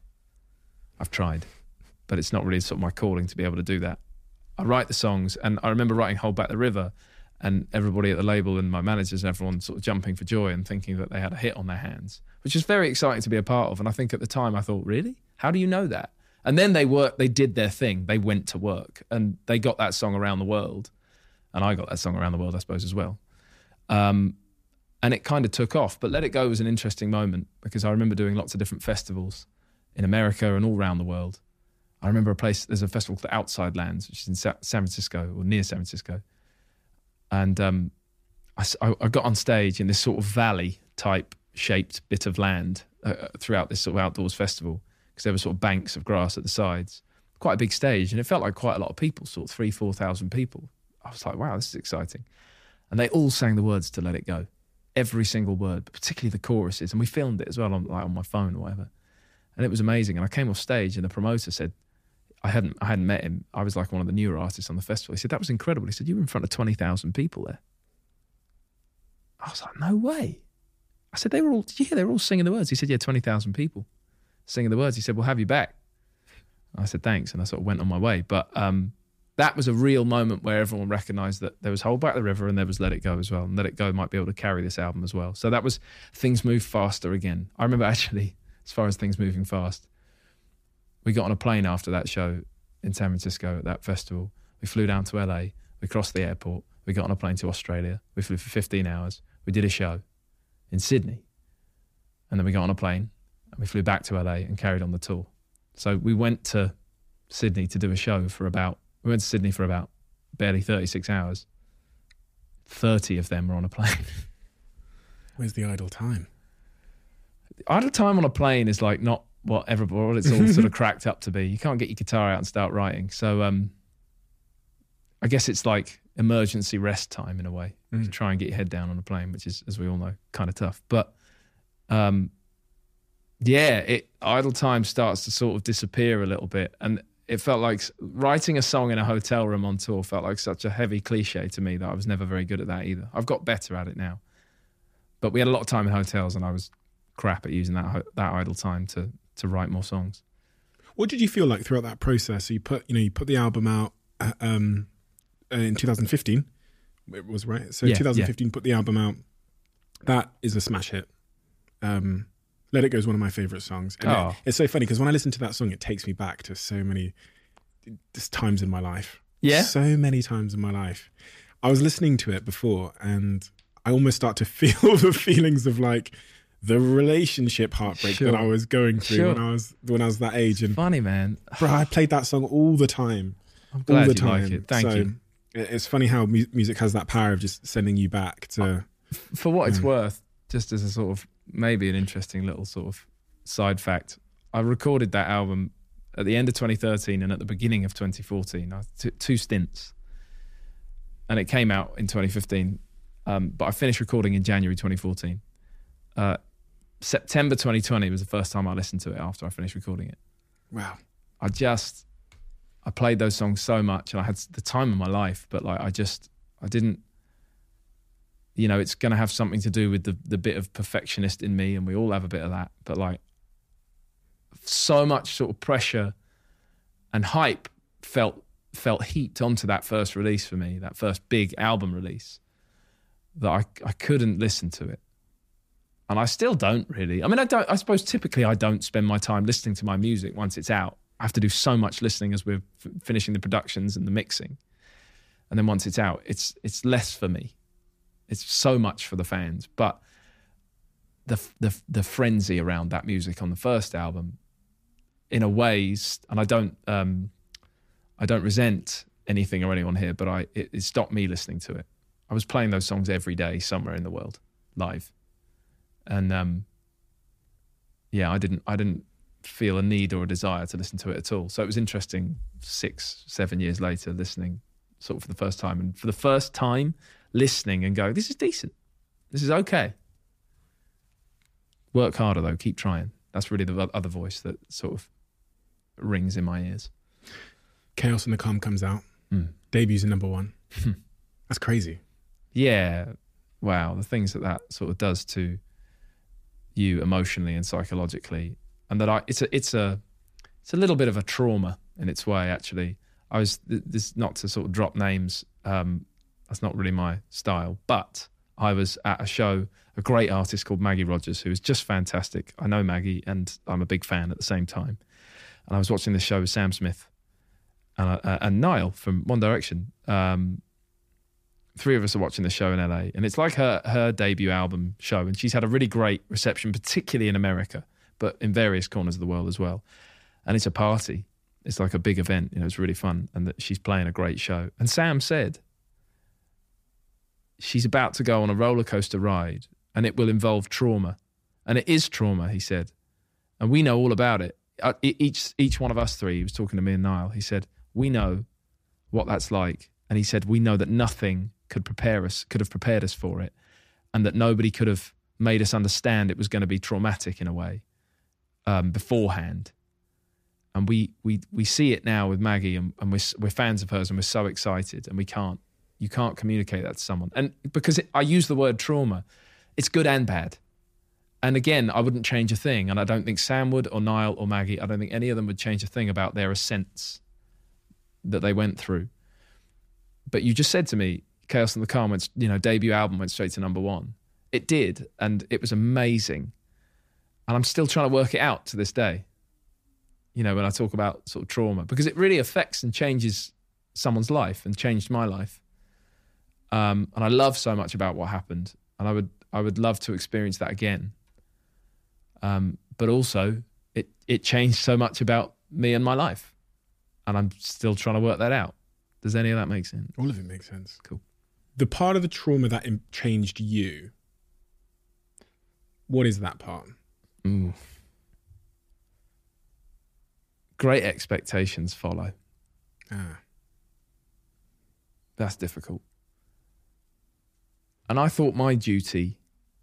S1: but it's not really sort of my calling to be able to do that. I write the songs, and I remember writing Hold Back the River. And everybody at the label and my managers and everyone sort of jumping for joy and thinking that they had a hit on their hands, which is very exciting to be a part of. And I think at the time I thought, really? How do you know that? And then they did their thing. They went to work and they got that song around the world. And I got that song around the world, I suppose, as well. And it kind of took off. But Let It Go was an interesting moment because I remember doing lots of different festivals in America and all around the world. I remember there's a festival called the Outside Lands, which is in San Francisco or near San Francisco. And I got on stage in this sort of valley type shaped bit of land throughout this sort of outdoors festival because there were sort of banks of grass at the sides. Quite a big stage, and it felt like quite a lot of people, sort of 3,000-4,000 people. I was like, wow, this is exciting. And they all sang the words to Let It Go, every single word, but particularly the choruses. And we filmed it as well on my phone or whatever. And it was amazing. And I came off stage, and the promoter said, I hadn't met him. I was like one of the newer artists on the festival. He said, that was incredible. He said, you were in front of 20,000 people there. I was like, no way. I said, they were all singing the words. He said, yeah, 20,000 people singing the words. He said, we'll have you back. I said, thanks. And I sort of went on my way. But that was a real moment where everyone recognized that there was Hold Back the River and there was Let It Go as well. And Let It Go might be able to carry this album as well. So that was Things Move Faster again. I remember actually, as far as things moving fast, we got on a plane after that show in San Francisco at that festival. We flew down to LA. We crossed the airport. We got on a plane to Australia. We flew for 15 hours. We did a show in Sydney. And then we got on a plane and we flew back to LA and carried on the tour. So we went to Sydney to do a show we went to Sydney for about barely 36 hours. 30 of them were on a plane.
S3: Where's the idle time?
S1: Idle time on a plane is like not what it's all sort of cracked up to be. You can't get your guitar out and start writing. So I guess it's like emergency rest time in a way. To try and get your head down on a plane, which is, as we all know, kind of tough. But idle time starts to sort of disappear a little bit. And it felt like writing a song in a hotel room on tour felt like such a heavy cliche to me that I was never very good at that either. I've got better at it now. But we had a lot of time in hotels and I was crap at using that idle time to write more songs.
S3: What did you feel like throughout that process? So you put the album out in 2015. It was, right? So 2015, put the album out. That is a smash hit. Let It Go is one of my favourite songs. And it's so funny because when I listen to that song, it takes me back to so many times in my life.
S1: Yeah?
S3: So many times in my life. I was listening to it before and I almost start to feel the feelings of like the relationship heartbreak that I was going through when I was that age. And
S1: funny, man.
S3: Bro, I played that song all the time.
S1: I'm glad
S3: all the
S1: you
S3: time.
S1: like it. Thank you.
S3: It's funny how music has that power of just sending you back to...
S1: For what it's worth, just as a sort of maybe an interesting little sort of side fact, I recorded that album at the end of 2013 and at the beginning of 2014. I took 2 stints. And it came out in 2015. But I finished recording in January 2014. September 2020 was the first time I listened to it after I finished recording it.
S3: Wow.
S1: I played those songs so much and I had the time of my life, but like I didn't, it's going to have something to do with the bit of perfectionist in me, and we all have a bit of that, but like so much sort of pressure and hype felt heaped onto that first release for me, that first big album release, that I couldn't listen to it. And I still don't really. I mean, I suppose typically I don't spend my time listening to my music once it's out. I have to do so much listening as we're finishing the productions and the mixing. And then once it's out, it's less for me. It's so much for the fans. But the frenzy around that music on the first album, in a ways, and I don't resent anything or anyone here, but it stopped me listening to it. I was playing those songs every day somewhere in the world, live. And I didn't feel a need or a desire to listen to it at all. So it was interesting 6-7 years later listening sort of for the first time, and for the first time listening and going, this is decent. This is okay. Work harder though, keep trying. That's really the other voice that sort of rings in my ears.
S3: Chaos and the Calm comes out. Debuts in #1. That's crazy.
S1: Yeah. Wow. The things that sort of does to you emotionally and psychologically. And that it's a little bit of a trauma in its way, actually. This not to sort of drop names, that's not really my style, but I was at a show, a great artist called Maggie Rogers, who is just fantastic. I know Maggie and I'm a big fan at the same time. And I was watching this show with Sam Smith and Niall from One Direction. 3 of us are watching the show in LA, and it's like her debut album show, and she's had a really great reception, particularly in America, but in various corners of the world as well. And it's a party. It's like a big event. It's really fun, and that she's playing a great show. And Sam said she's about to go on a roller coaster ride, and it will involve trauma. And it is trauma, he said. And we know all about it. Each one of us 3, he was talking to me and Niall, he said, we know what that's like. And he said, we know that nothing could have prepared us for it, and that nobody could have made us understand it was going to be traumatic in a way beforehand. And we see it now with Maggie, and we're fans of hers, and we're so excited, and you can't communicate that to someone. And because I use the word trauma, it's good and bad. And again, I wouldn't change a thing, and I don't think Sam would, or Niall, or Maggie. I don't think any of them would change a thing about their ascents that they went through. But you just said to me, Chaos and the Calm debut album went straight to #1. It did, and it was amazing. And I'm still trying to work it out to this day. you know, when I talk about sort of trauma, because it really affects and changes someone's life and changed my life. And I love so much about what happened, and I would love to experience that again. But also it changed so much about me and my life, and I'm still trying to work that out. Does any of that make sense?
S3: All of it makes sense.
S1: Cool.
S3: The part of the trauma that changed you, what is that part?
S1: Ooh. Great expectations follow. That's difficult. And I thought my duty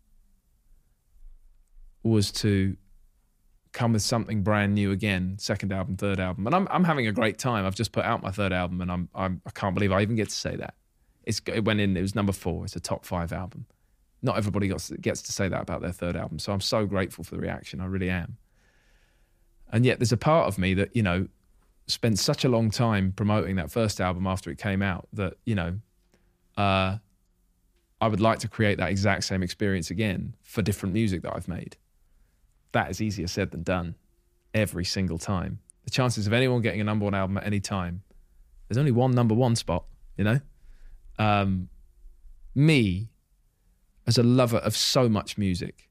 S1: was to come with something brand new again, second album, third album. And I'm having a great time. I've just put out my third album, and I can't believe I even get to say that. It went in, it was number 4. It's a top 5 album. Not everybody gets to say that about their third album. So I'm so grateful for the reaction. I really am. And yet there's a part of me that, you know, spent such a long time promoting that first album after it came out that, you know, I would like to create that exact same experience again for different music that I've made. That is easier said than done every single time. The chances of anyone getting a number 1 album at any time, there's only one number 1 spot, you know? Me, as a lover of so much music,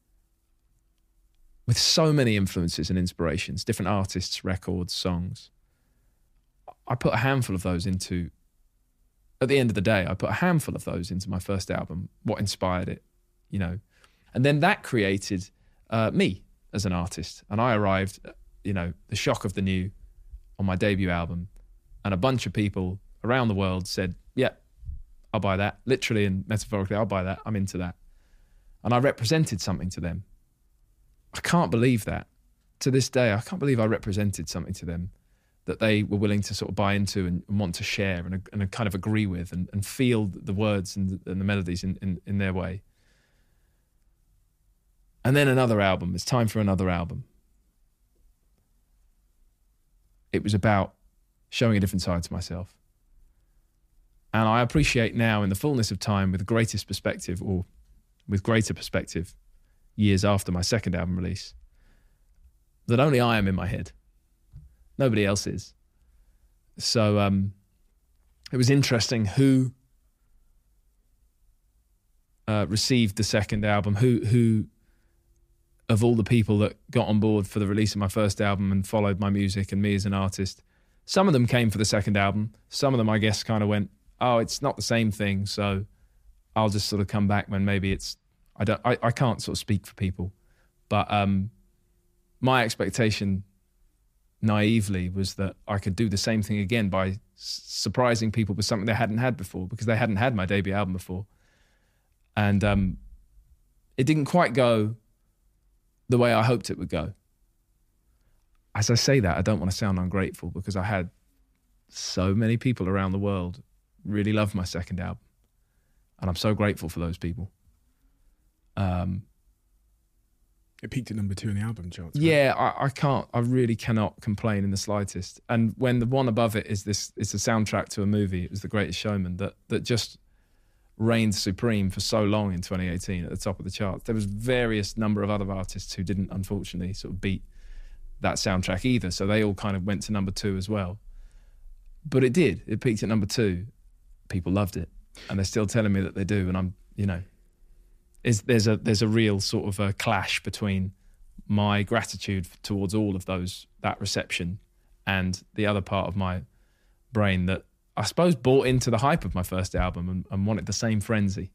S1: with so many influences and inspirations, different artists, records, songs, I put a handful of those into, at the end of the day, I put a handful of those into my first album, what inspired it, you know? And then that created me as an artist. And I arrived, you know, the shock of the new on my debut album, and a bunch of people around the world said, yeah, I'll buy that. Literally and metaphorically, I'll buy that. I'm into that. And I represented something to them. I can't believe that. To this day, I can't believe I represented something to them that they were willing to sort of buy into and want to share and kind of agree with and feel the words and the melodies in their way. And then another album. It's time for another album. It was about showing a different side to myself. And I appreciate now, in the fullness of time, with the greatest perspective, or with greater perspective, years after my second album release, that only I am in my head. Nobody else is. So it was interesting who received the second album, who of all the people that got on board for the release of my first album and followed my music and me as an artist. Some of them came for the second album. Some of them, I guess, kind of went, oh, it's not the same thing, so I'll just sort of come back when maybe it's, I can't sort of speak for people. But my expectation naively was that I could do the same thing again by surprising people with something they hadn't had before, because they hadn't had my debut album before. And it didn't quite go the way I hoped it would go. As I say that, I don't want to sound ungrateful, because I had so many people around the world really love my second album, and I'm so grateful for those people.
S3: It peaked at number 2 in the album charts. Right?
S1: Yeah, I really cannot complain in the slightest. And when the one above it is it's a soundtrack to a movie, it was The Greatest Showman, that just reigned supreme for so long in 2018 at the top of the charts. There was various number of other artists who didn't, unfortunately, sort of beat that soundtrack either, so they all kind of went to number 2 as well. But it did. It peaked at number 2. People loved it, and they're still telling me that they do. And I'm, you know, there's a real sort of a clash between my gratitude towards all of that reception and the other part of my brain that I suppose bought into the hype of my first album and wanted the same frenzy.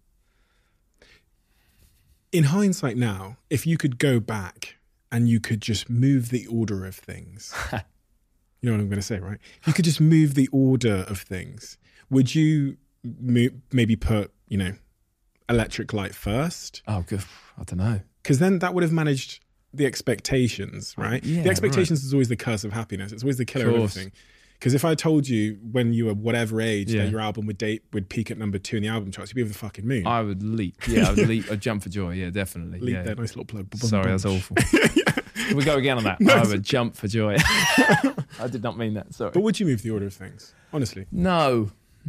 S3: In hindsight now, if you could go back and you could just move the order of things, you know what I'm going to say, right? If you could just move the order of things, would you maybe put, you know, Electric Light first?
S1: Oh, good. I don't know.
S3: Because then that would have managed the expectations, right?
S1: Yeah,
S3: the expectations
S1: right.
S3: is always the curse of happipiness. It's always the killer of everything. Because if I told you when you were whatever age that your album would peak at number 2 in the album charts, you'd be over the fucking moon.
S1: I would leap. Yeah, I'd jump for joy. Yeah, definitely.
S3: Leap
S1: yeah.
S3: there, nice little plug.
S1: Sorry, that's awful. Can we go again on that? I would jump for joy. I did not mean that, sorry.
S3: But would you move the order of things? Honestly?
S1: No.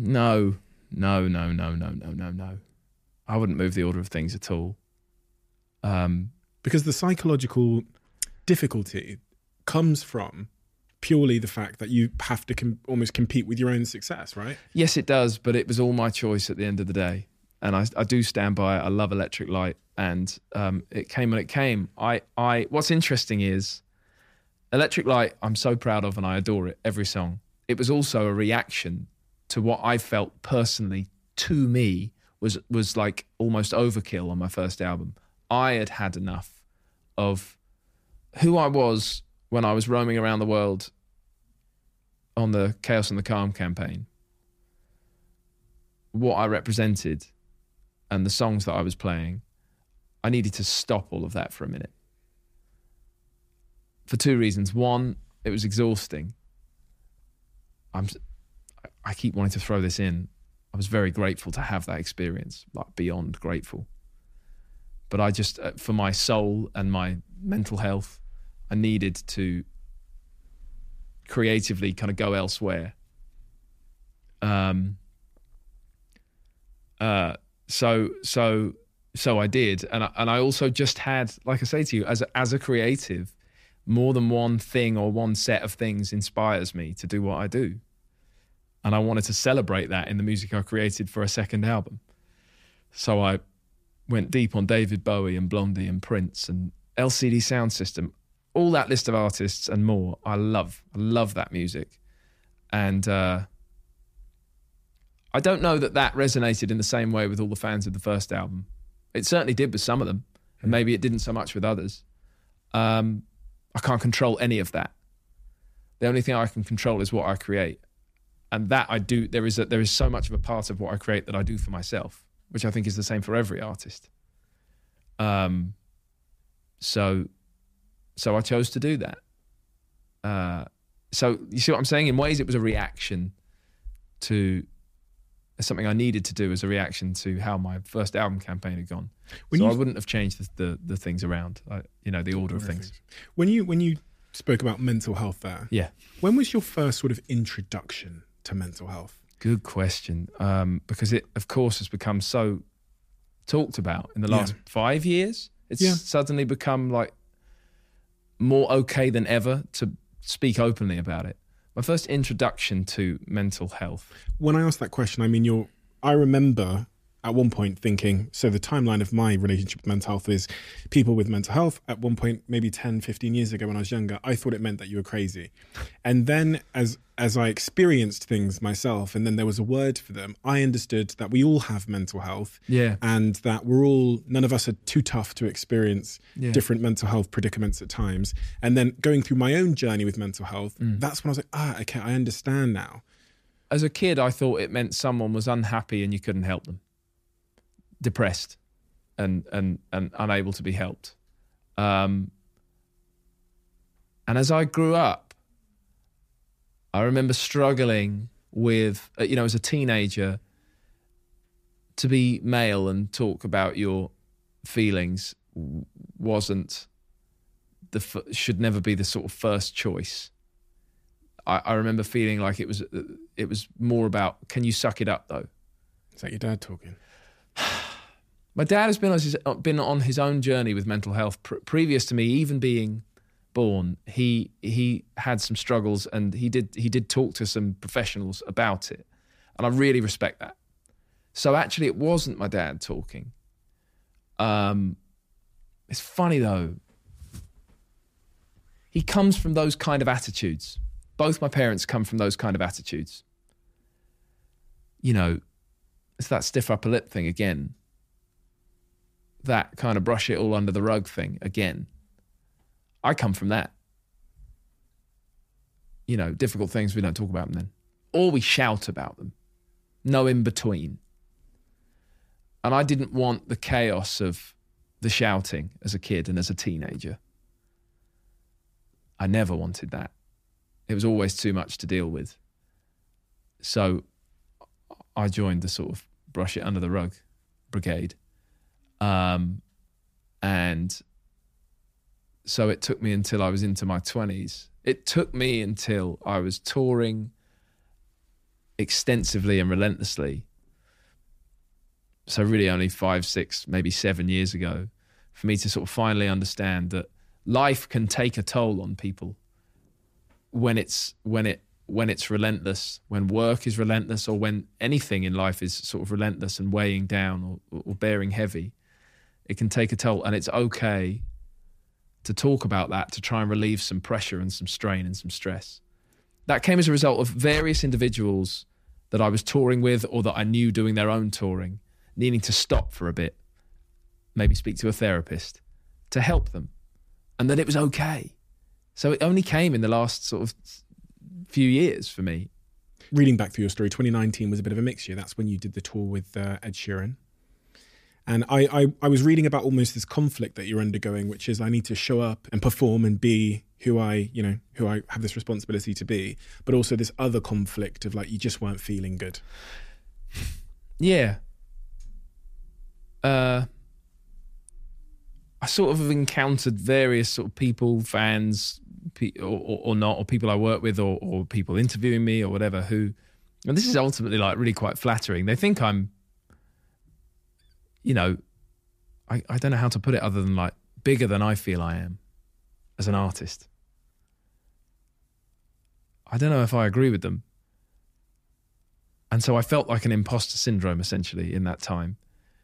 S1: I wouldn't move the order of things at all.
S3: Because the psychological difficulty comes from purely the fact that you have to almost compete with your own success, right?
S1: Yes, it does, but it was all my choice at the end of the day. And I do stand by it. I love Electric Light, and it came when it came. What's interesting is Electric Light, I'm so proud of, and I adore it, every song. It was also a reaction to what I felt personally, to me, was like almost overkill on my first album. I had had enough of who I was when I was roaming around the world on the Chaos and the Calm campaign, what I represented and the songs that I was playing. I needed to stop all of that for a minute. For two reasons. One, it was exhausting. I keep wanting to throw this in. I was very grateful to have that experience, like beyond grateful. But I just, for my soul and my mental health, I needed to creatively kind of go elsewhere. So I did, and I also just had, like I say to you, as a creative, more than one thing or one set of things inspires me to do what I do. And I wanted to celebrate that in the music I created for a second album. So I went deep on David Bowie and Blondie and Prince and LCD Sound System, all that list of artists and more. I love that music. And I don't know that resonated in the same way with all the fans of the first album. It certainly did with some of them, and maybe it didn't so much with others. I can't control any of that. The only thing I can control is what I create. And that I do, there is so much of a part of what I create that I do for myself, which I think is the same for every artist. So I chose to do that. So you see what I'm saying? In ways, it was a reaction to something I needed to do as a reaction to how my first album campaign had gone. I wouldn't have changed the things around, the order of things.
S3: When you spoke about mental health there,
S1: yeah.
S3: When was your first sort of introduction to mental health?
S1: Good question. Because it, of course, has become so talked about in the last 5 years. It's suddenly become like more okay than ever to speak openly about it. My first introduction to mental health.
S3: When I asked that question, I mean, I remember at one point thinking, so the timeline of my relationship with mental health is people with mental health. At one point, maybe 10, 15 years ago when I was younger, I thought it meant that you were crazy. And then as I experienced things myself, and then there was a word for them, I understood that we all have mental health.
S1: Yeah.
S3: And that none of us are too tough to experience different mental health predicaments at times. And then going through my own journey with mental health, that's when I was like, okay, I understand now.
S1: As a kid, I thought it meant someone was unhappy and you couldn't help them. Depressed and unable to be helped. And as I grew up, I remember struggling with, as a teenager, to be male and talk about your feelings should never be the sort of first choice. I remember feeling like it was more about, can you suck it up though?
S3: Is that your dad talking?
S1: My dad has been on his own journey with mental health. Previous to me even being born, he had some struggles, and he did talk to some professionals about it, and I really respect that. So actually, it wasn't my dad talking. It's funny though. He comes from those kind of attitudes. Both my parents come from those kind of attitudes. It's that stiff upper lip thing again. That kind of brush it all under the rug thing again. I come from that. Difficult things, we don't talk about them then. Or we shout about them. No in between. And I didn't want the chaos of the shouting as a kid and as a teenager. I never wanted that. It was always too much to deal with. So I joined the sort of brush it under the rug brigade. And so it took me until I was into my 20s. It took me until I was touring extensively and relentlessly. So really only 5, 6, maybe 7 years ago, for me to sort of finally understand that life can take a toll on people when it's relentless, when work is relentless, or when anything in life is sort of relentless and weighing down or bearing heavy, it can take a toll. And it's okay to talk about that, to try and relieve some pressure and some strain and some stress. That came as a result of various individuals that I was touring with or that I knew doing their own touring, needing to stop for a bit, maybe speak to a therapist to help them, and that it was okay. So it only came in the last sort of few years for me.
S3: Reading back through your story, 2019 was a bit of a mix year. That's when you did the tour with Ed Sheeran. And I was reading about almost this conflict that you're undergoing, which is I need to show up and perform and be who I have this responsibility to be, but also this other conflict of like, you just weren't feeling good.
S1: Yeah. I sort of have encountered various sort of people, fans, or not, or people I work with, or people interviewing me or whatever, who, and this is ultimately like really quite flattering. They think I'm, I don't know how to put it other than like bigger than I feel I am as an artist. I don't know if I agree with them. And so I felt like an imposter syndrome essentially in that time.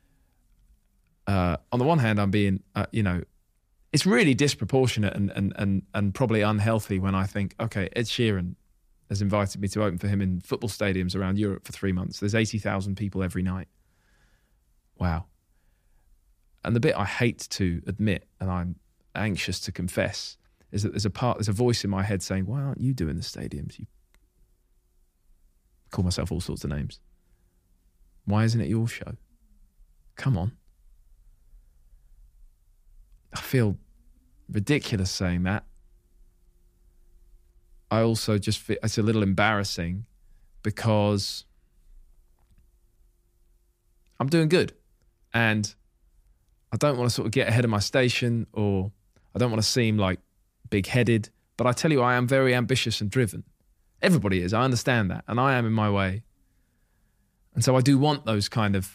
S1: On the one hand, I'm being, it's really disproportionate and probably unhealthy when I think, okay, Ed Sheeran has invited me to open for him in football stadiums around Europe for 3 months. There's 80,000 people every night. Wow. And the bit I hate to admit, and I'm anxious to confess, is that there's a voice in my head saying, why aren't you doing the stadiums? You call myself all sorts of names. Why isn't it your show? Come on. I feel ridiculous saying that. I also just feel it's a little embarrassing because I'm doing good. And I don't want to sort of get ahead of my station, or I don't want to seem like big-headed, but I tell you, I am very ambitious and driven. Everybody is, I understand that, and I am in my way. And so I do want those kind of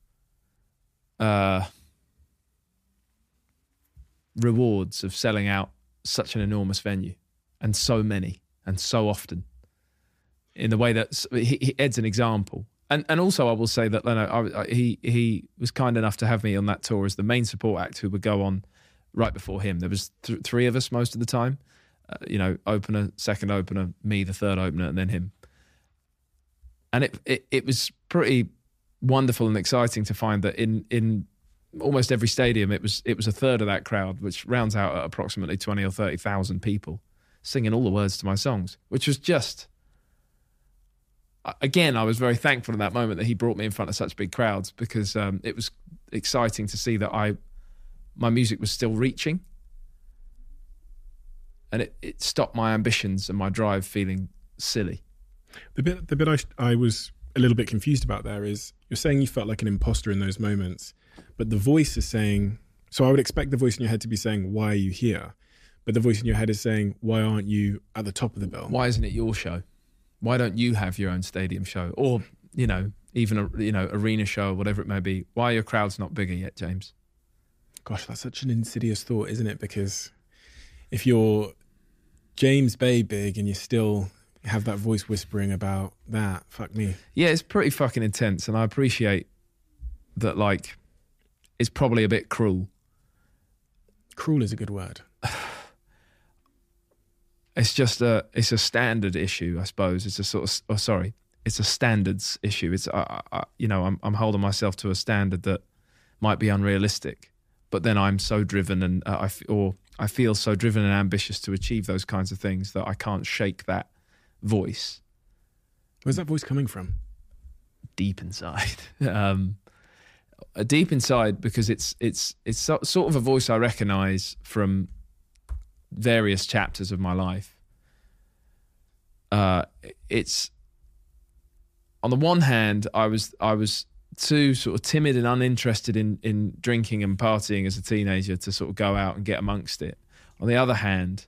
S1: rewards of selling out such an enormous venue, and so many, and so often, in the way that Ed's an example. And also I will say that he was kind enough to have me on that tour as the main support act who would go on right before him. There was three of us most of the time, opener, second opener, me, the third opener, and then him. And it was pretty wonderful and exciting to find that in almost every stadium it was a third of that crowd, which rounds out at approximately 20 or 30,000 people, singing all the words to my songs, which was just... Again, I was very thankful in that moment that he brought me in front of such big crowds, because it was exciting to see that my music was still reaching, and it stopped my ambitions and my drive feeling silly.
S3: The bit I was a little bit confused about there is you're saying you felt like an imposter in those moments, but the voice is saying, so I would expect the voice in your head to be saying, why are you here? But the voice in your head is saying, why aren't you at the top of the bill?
S1: Why isn't it your show? Why don't you have your own stadium show, or even a arena show or whatever it may be? Why are your crowds not bigger yet, James?
S3: Gosh, that's such an insidious thought, isn't it? Because if you're James Bay big and you still have that voice whispering about that, fuck me.
S1: Yeah, it's pretty fucking intense, and I appreciate that. Like, it's probably a bit cruel.
S3: Cruel is a good word.
S1: It's a standard issue, I suppose. It's a sort of, it's a standards issue. It's, I'm holding myself to a standard that might be unrealistic, but then I'm so driven and I feel so driven and ambitious to achieve those kinds of things that I can't shake that voice.
S3: Where's that voice coming from?
S1: Deep inside. Deep inside, because it's sort of a voice I recognise from various chapters of my life. It's, on the one hand, I was too sort of timid and uninterested in drinking and partying as a teenager to sort of go out and get amongst it. On the other hand,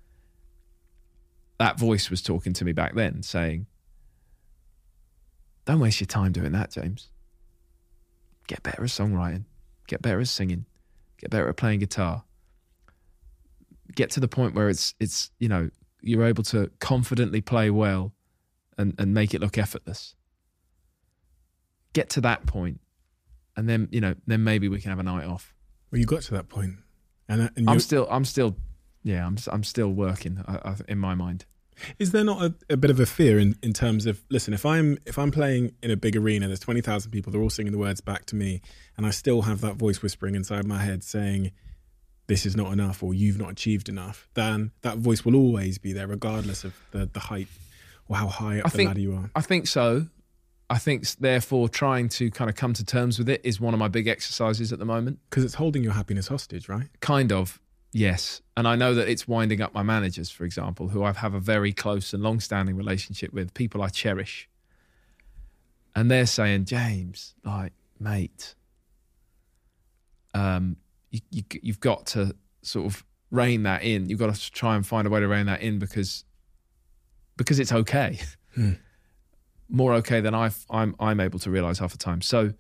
S1: that voice was talking to me back then, saying, don't waste your time doing that, James. Get better at songwriting, get better at singing, get better at playing guitar. Get to the point where it's you're able to confidently play well and make it look effortless. Get to that point, and then then maybe we can have a night off.
S3: Well, you got to that point, and
S1: I'm still working. In my mind.
S3: Is there not a bit of a fear in terms of, listen, if I'm playing in a big arena, there's 20,000 people, they're all singing the words back to me, and I still have that voice whispering inside my head saying, this is not enough, or you've not achieved enough, then that voice will always be there regardless of the height or how high up the ladder you are.
S1: I think so. I think, therefore, trying to kind of come to terms with it is one of my big exercises at the moment.
S3: Because it's holding your happiness hostage, right?
S1: Kind of. Yes. And I know that it's winding up my managers, for example, who I have a very close and long-standing relationship with, people I cherish. And they're saying, James, like, mate, you've got to sort of rein that in. You've got to try and find a way to rein that in because it's okay. More okay than I'm able to realise half the time. So,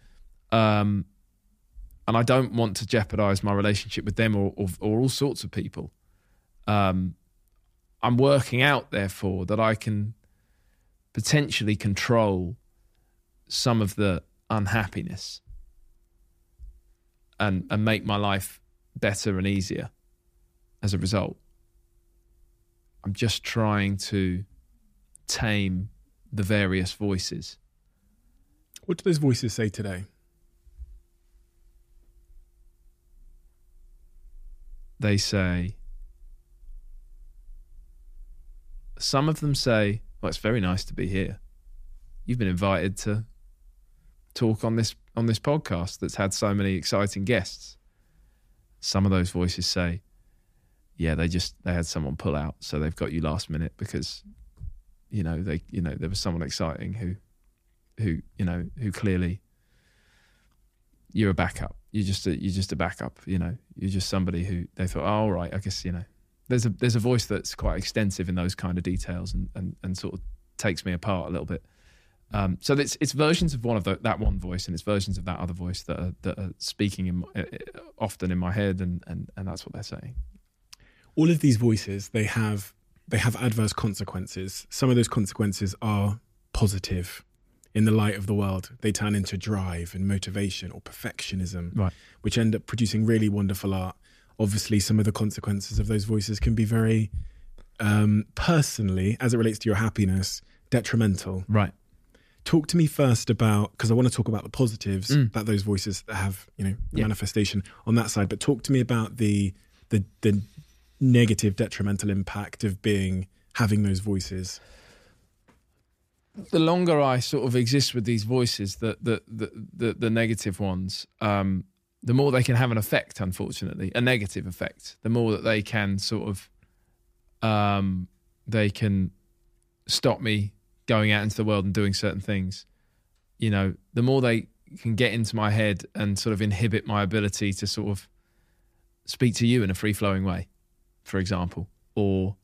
S1: and I don't want to jeopardise my relationship with them or all sorts of people. I'm working out, therefore, that I can potentially control some of the unhappiness and make my life better and easier as a result. I'm just trying to tame the various voices.
S3: What do those voices say today?
S1: They say, some of them say, well, it's very nice to be here. You've been invited to talk on this podcast that's had so many exciting guests. Some of those voices say, yeah, they had someone pull out, so they've got you last minute because there was someone exciting who clearly, you're a backup. You're just a backup. You're just somebody who they thought, oh, all right, I guess there's a voice that's quite extensive in those kind of details and sort of takes me apart a little bit. So it's versions of that one voice, and it's versions of that other voice that are speaking often in my head, and that's what they're saying.
S3: All of these voices, they have adverse consequences. Some of those consequences are positive. In the light of the world, they turn into drive and motivation or perfectionism,
S1: right,
S3: which end up producing really wonderful art. Obviously, some of the consequences of those voices can be very, personally, as it relates to your happiness, detrimental.
S1: Right.
S3: Talk to me first about, because I want to talk about the positives that those voices have, the manifestation on that side. But talk to me about the negative, detrimental impact of having those voices.
S1: The longer I sort of exist with these voices, the negative ones, the more they can have an effect, unfortunately, a negative effect. The more that they can sort of, they can stop me going out into the world and doing certain things. The more they can get into my head and sort of inhibit my ability to sort of speak to you in a free-flowing way, for example, or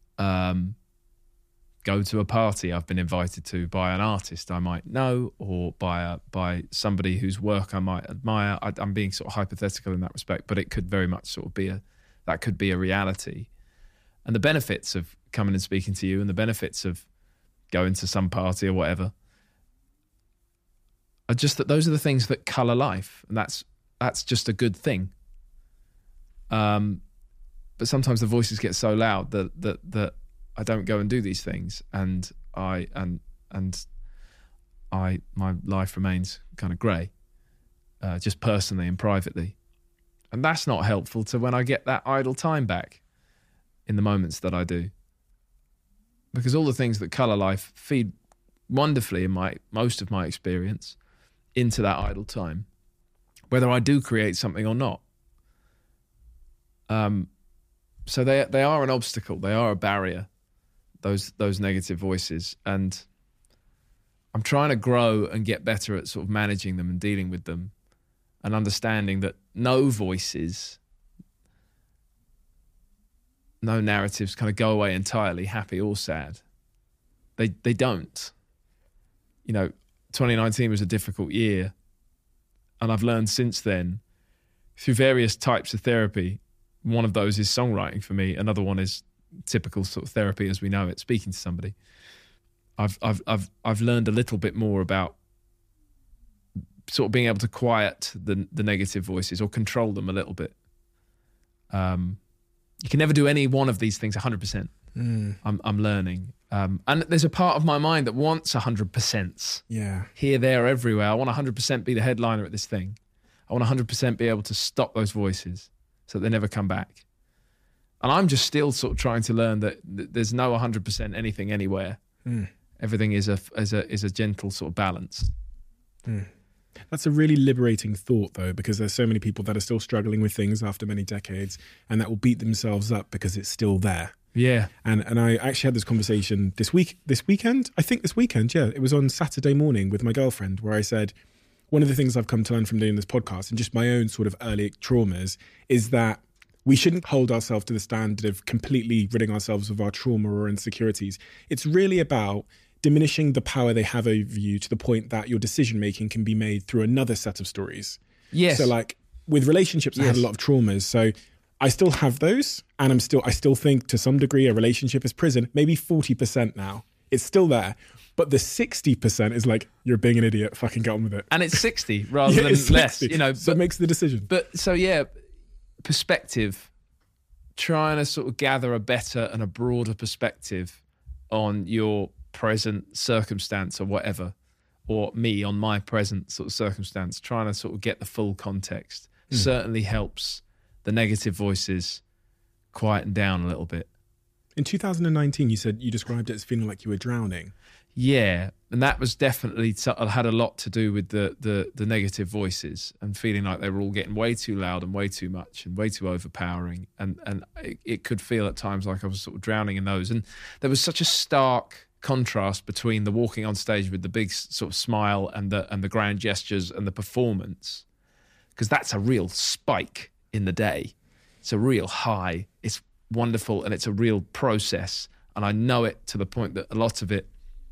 S1: go to a party I've been invited to by an artist I might know, or by somebody whose work I might admire. I'm being sort of hypothetical in that respect, but it could very much sort of that could be a reality. And the benefits of coming and speaking to you, and the benefits of going to some party or whatever, are just that those are the things that colour life, and that's just a good thing. But sometimes the voices get so loud that I don't go and do these things, and my life remains kind of grey, just personally and privately, and that's not helpful to when I get that idle time back in the moments that I do, because all the things that colour life feed wonderfully in most of my experience into that idle time, whether I do create something or not. So they are an obstacle, they are a barrier. Those negative voices, and I'm trying to grow and get better at sort of managing them and dealing with them, and understanding that no voices, no narratives kind of go away entirely, happy or sad. They don't. 2019 was a difficult year, and I've learned since then through various types of therapy. One of those is songwriting for me. Another one is typical sort of therapy as we know it, speaking to somebody, I've learned a little bit more about sort of being able to quiet the negative voices or control them a little bit. You can never do any one of these things 100%. I'm learning. And there's a part of my mind that wants 100%.
S3: Yeah.
S1: Here, there, everywhere. I want 100% be the headliner at this thing. I want 100% be able to stop those voices so that they never come back. And I'm just still sort of trying to learn that there's no 100% anything anywhere. Everything is a gentle sort of balance.
S3: That's a really liberating thought, though, because there's so many people that are still struggling with things after many decades, and that will beat themselves up because it's still there.
S1: Yeah.
S3: And I actually had this conversation this weekend. Yeah. It was on Saturday morning with my girlfriend, where I said, one of the things I've come to learn from doing this podcast and just my own sort of early traumas is that we shouldn't hold ourselves to the standard of completely ridding ourselves of our trauma or insecurities. It's really about diminishing the power they have over you to the point that your decision-making can be made through another set of stories.
S1: Yes.
S3: So like with relationships, I had a lot of traumas. So I still have those, and I still think to some degree a relationship is prison, maybe 40% now. It's still there. But the 60% is like, you're being an idiot, fucking get on with it.
S1: And it's 60 rather than
S3: it's
S1: less,
S3: 60.
S1: you know.
S3: So it makes the decision.
S1: But so, yeah, perspective, trying to sort of gather a better and a broader perspective on your present circumstance or whatever, or me on my present sort of circumstance, trying to sort of get the full context certainly helps the negative voices quieten down a little bit.
S3: In 2019, you said you described it as feeling like you were drowning.
S1: Yeah, and that was definitely had a lot to do with the negative voices and feeling like they were all getting way too loud and way too much and way too overpowering, and it could feel at times like I was sort of drowning in those. And there was such a stark contrast between the walking on stage with the big sort of smile and the grand gestures and the performance, because that's a real spike in the day. It's a real high. It's wonderful, and it's a real process, and I know it to the point that a lot of it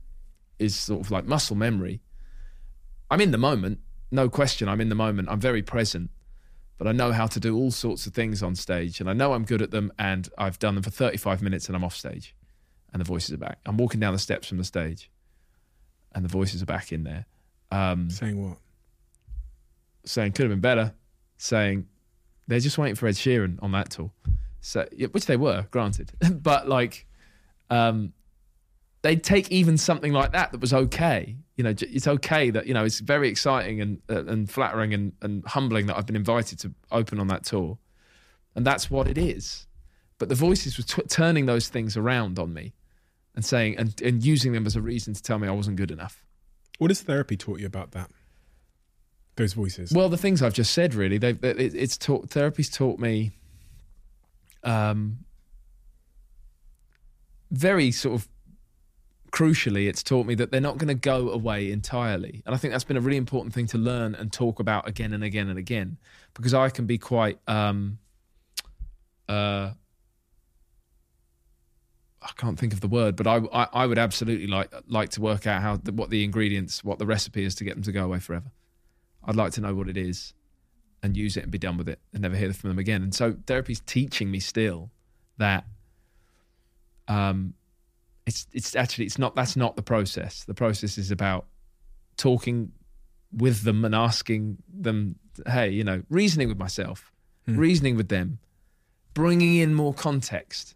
S1: is sort of like muscle memory. I'm in the moment, no question. I'm in the moment. I'm very present, but I know how to do all sorts of things on stage, and I know I'm good at them, and I've done them for 35 minutes and I'm off stage and the voices are back. I'm walking down the steps from the stage and the voices are back in there.
S3: Saying what?
S1: Saying could have been better. Saying they're just waiting for Ed Sheeran on that tour. So, yeah, which they were, granted. But like, they'd take even something like that was okay. You know, it's okay that, you know, it's very exciting and flattering and humbling that I've been invited to open on that tour. And that's what it is. But the voices were turning those things around on me and saying, and using them as a reason to tell me I wasn't good enough.
S3: What has therapy taught you about that? Those voices?
S1: Well, the things I've just said, really. Therapy's taught me very sort of crucially, it's taught me that they're not going to go away entirely. And I think that's been a really important thing to learn and talk about again and again and again, because I can be quite I can't think of the word, but I would absolutely like to work out what the ingredients, what the recipe is to get them to go away forever. I'd like to know what it is and use it and be done with it and never hear from them again. And so therapy's teaching me still that that's not the process. The process is about talking with them and asking them, hey, you know, reasoning with myself, reasoning with them, bringing in more context,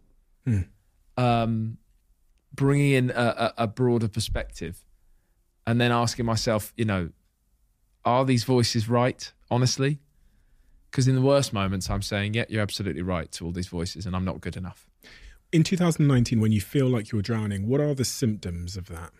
S1: bringing in a broader perspective, and then asking myself, you know, are these voices right, honestly? Because in the worst moments, I'm saying, yeah, you're absolutely right to all these voices, and I'm not good enough.
S3: In 2019, when you feel like you're drowning, what are the symptoms of that?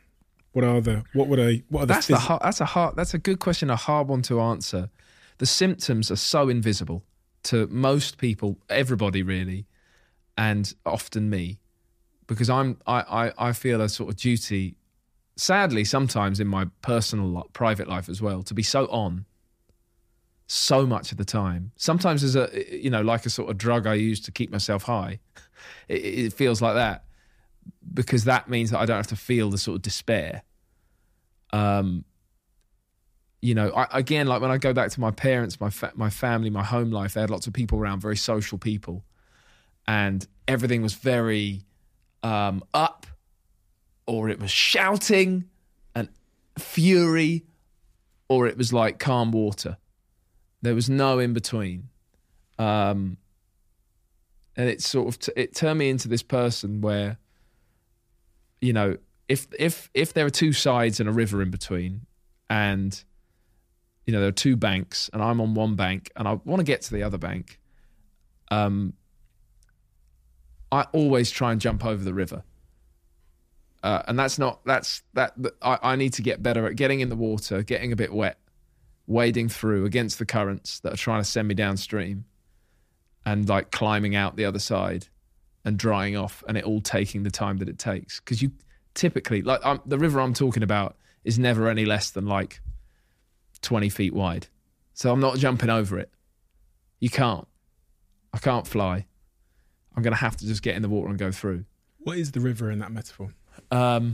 S1: That's a good question, a hard one to answer. The symptoms are so invisible to most people, everybody really, and often me, because I feel a sort of duty, sadly sometimes in my personal private life as well, to be so on so much of the time. Sometimes as like a sort of drug I use to keep myself high. It feels like that, because that means that I don't have to feel the sort of despair. Again, like when I go back to my parents, my family, my home life, they had lots of people around, very social people. and everything was very up, or it was shouting and fury, or it was like calm water. There was no in between. And it sort of it turned me into this person where, you know, if there are two sides and a river in between, and you know there are two banks, and I'm on one bank and I want to get to the other bank, I always try and jump over the river. And I need to get better at getting in the water, getting a bit wet, wading through against the currents that are trying to send me downstream, and like climbing out the other side and drying off, and it all taking the time that it takes. Because you typically, like the river I'm talking about is never any less than like 20 feet wide. So I'm not jumping over it. You can't. I can't fly. I'm going to have to just get in the water and go through.
S3: What is the river in that metaphor?
S1: The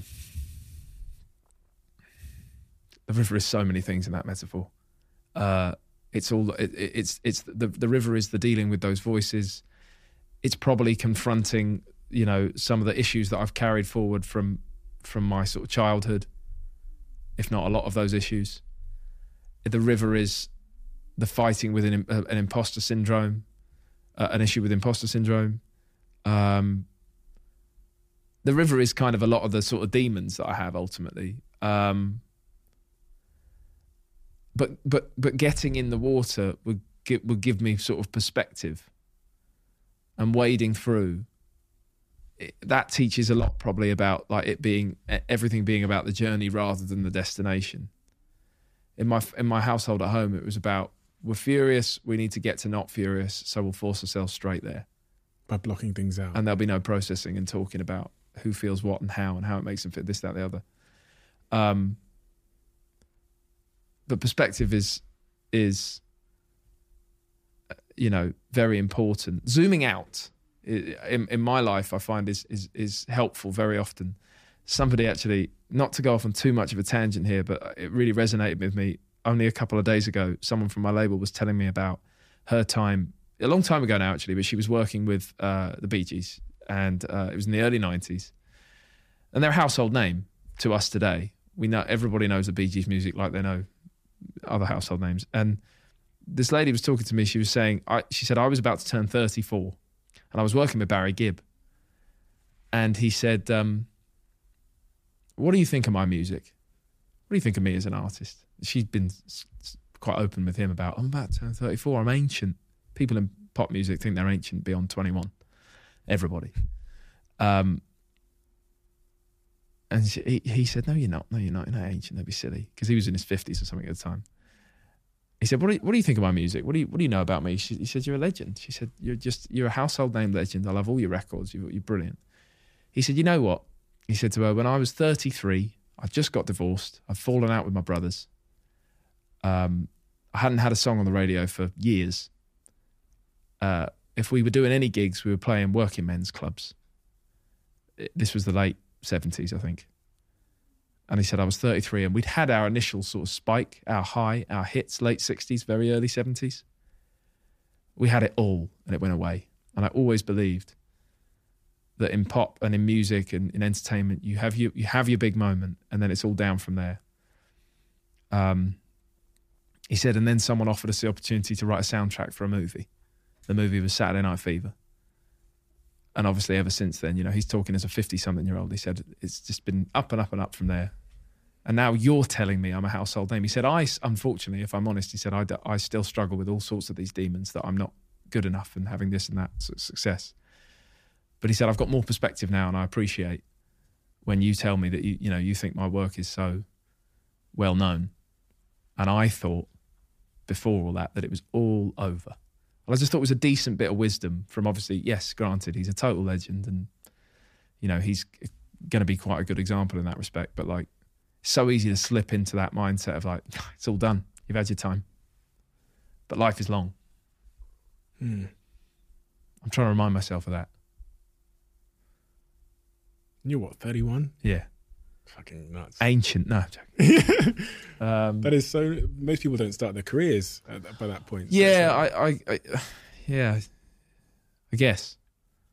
S1: river is so many things in that metaphor. It's all. It's the river is the dealing with those voices. It's probably confronting, you know, some of the issues that I've carried forward from my sort of childhood, if not a lot of those issues. The river is the fighting with an imposter syndrome, an issue with imposter syndrome. The river is kind of a lot of the sort of demons that I have ultimately. But getting in the water would give me sort of perspective, and wading through that teaches a lot probably about like it being everything being about the journey rather than the destination. In my household at home, it was about we're furious, we need to get to not furious, so we'll force ourselves straight there
S3: By blocking things out.
S1: and there'll be no processing and talking about who feels what and how it makes them fit this, that, the other. But perspective is you know, very important. Zooming out in my life, I find is helpful very often. Somebody actually, not to go off on too much of a tangent here, but it really resonated with me. Only a couple of days ago, someone from my label was telling me about her time, a long time ago now actually, but she was working with the Bee Gees, and it was in the early 90s. And they're a household name to us today. We know, everybody knows the Bee Gees music like they know other household names. And this lady was talking to me. She was saying, she said, I was about to turn 34 and I was working with Barry Gibb. And he said, what do you think of my music? What do you think of me as an artist? She'd been quite open with him about, I'm about to turn 34, I'm ancient. People in pop music think they're ancient beyond 21. Everybody. And he said, no, you're not. No, you're not. You're not ancient. That'd be silly. Because he was in his 50s or something at the time. He said, what do you think of my music? What do you know about me? He said, you're a legend. She said, you're a household name legend. I love all your records. You're brilliant. He said, you know what? He said to her, when I was 33, I just got divorced. I'd fallen out with my brothers. I hadn't had a song on the radio for years. If we were doing any gigs, we were playing working men's clubs. This was the late 70s, I think. And he said, I was 33 and we'd had our initial sort of spike, our high, our hits, late 60s, very early 70s. We had it all and it went away. And I always believed that in pop and in music and in entertainment, you have your big moment and then it's all down from there. He said, and then someone offered us the opportunity to write a soundtrack for a movie. The movie was Saturday Night Fever. And obviously ever since then, you know, he's talking as a 50-something-year-old. He said, it's just been up and up and up from there. And now you're telling me I'm a household name. He said, unfortunately, if I'm honest, he said, I still struggle with all sorts of these demons that I'm not good enough and having this and that sort of success. But he said, I've got more perspective now and I appreciate when you tell me that, you think my work is so well known. And I thought before all that it was all over. I just thought it was a decent bit of wisdom from, obviously, yes, granted, he's a total legend and, you know, he's going to be quite a good example in that respect. But, like, it's so easy to slip into that mindset of, like, it's all done. You've had your time. But life is long. I'm trying to remind myself of that.
S3: You're what, 31?
S1: Yeah.
S3: Fucking nuts.
S1: Ancient. No, I'm joking.
S3: That is so. Most people don't start their careers by that point. So
S1: yeah, I guess.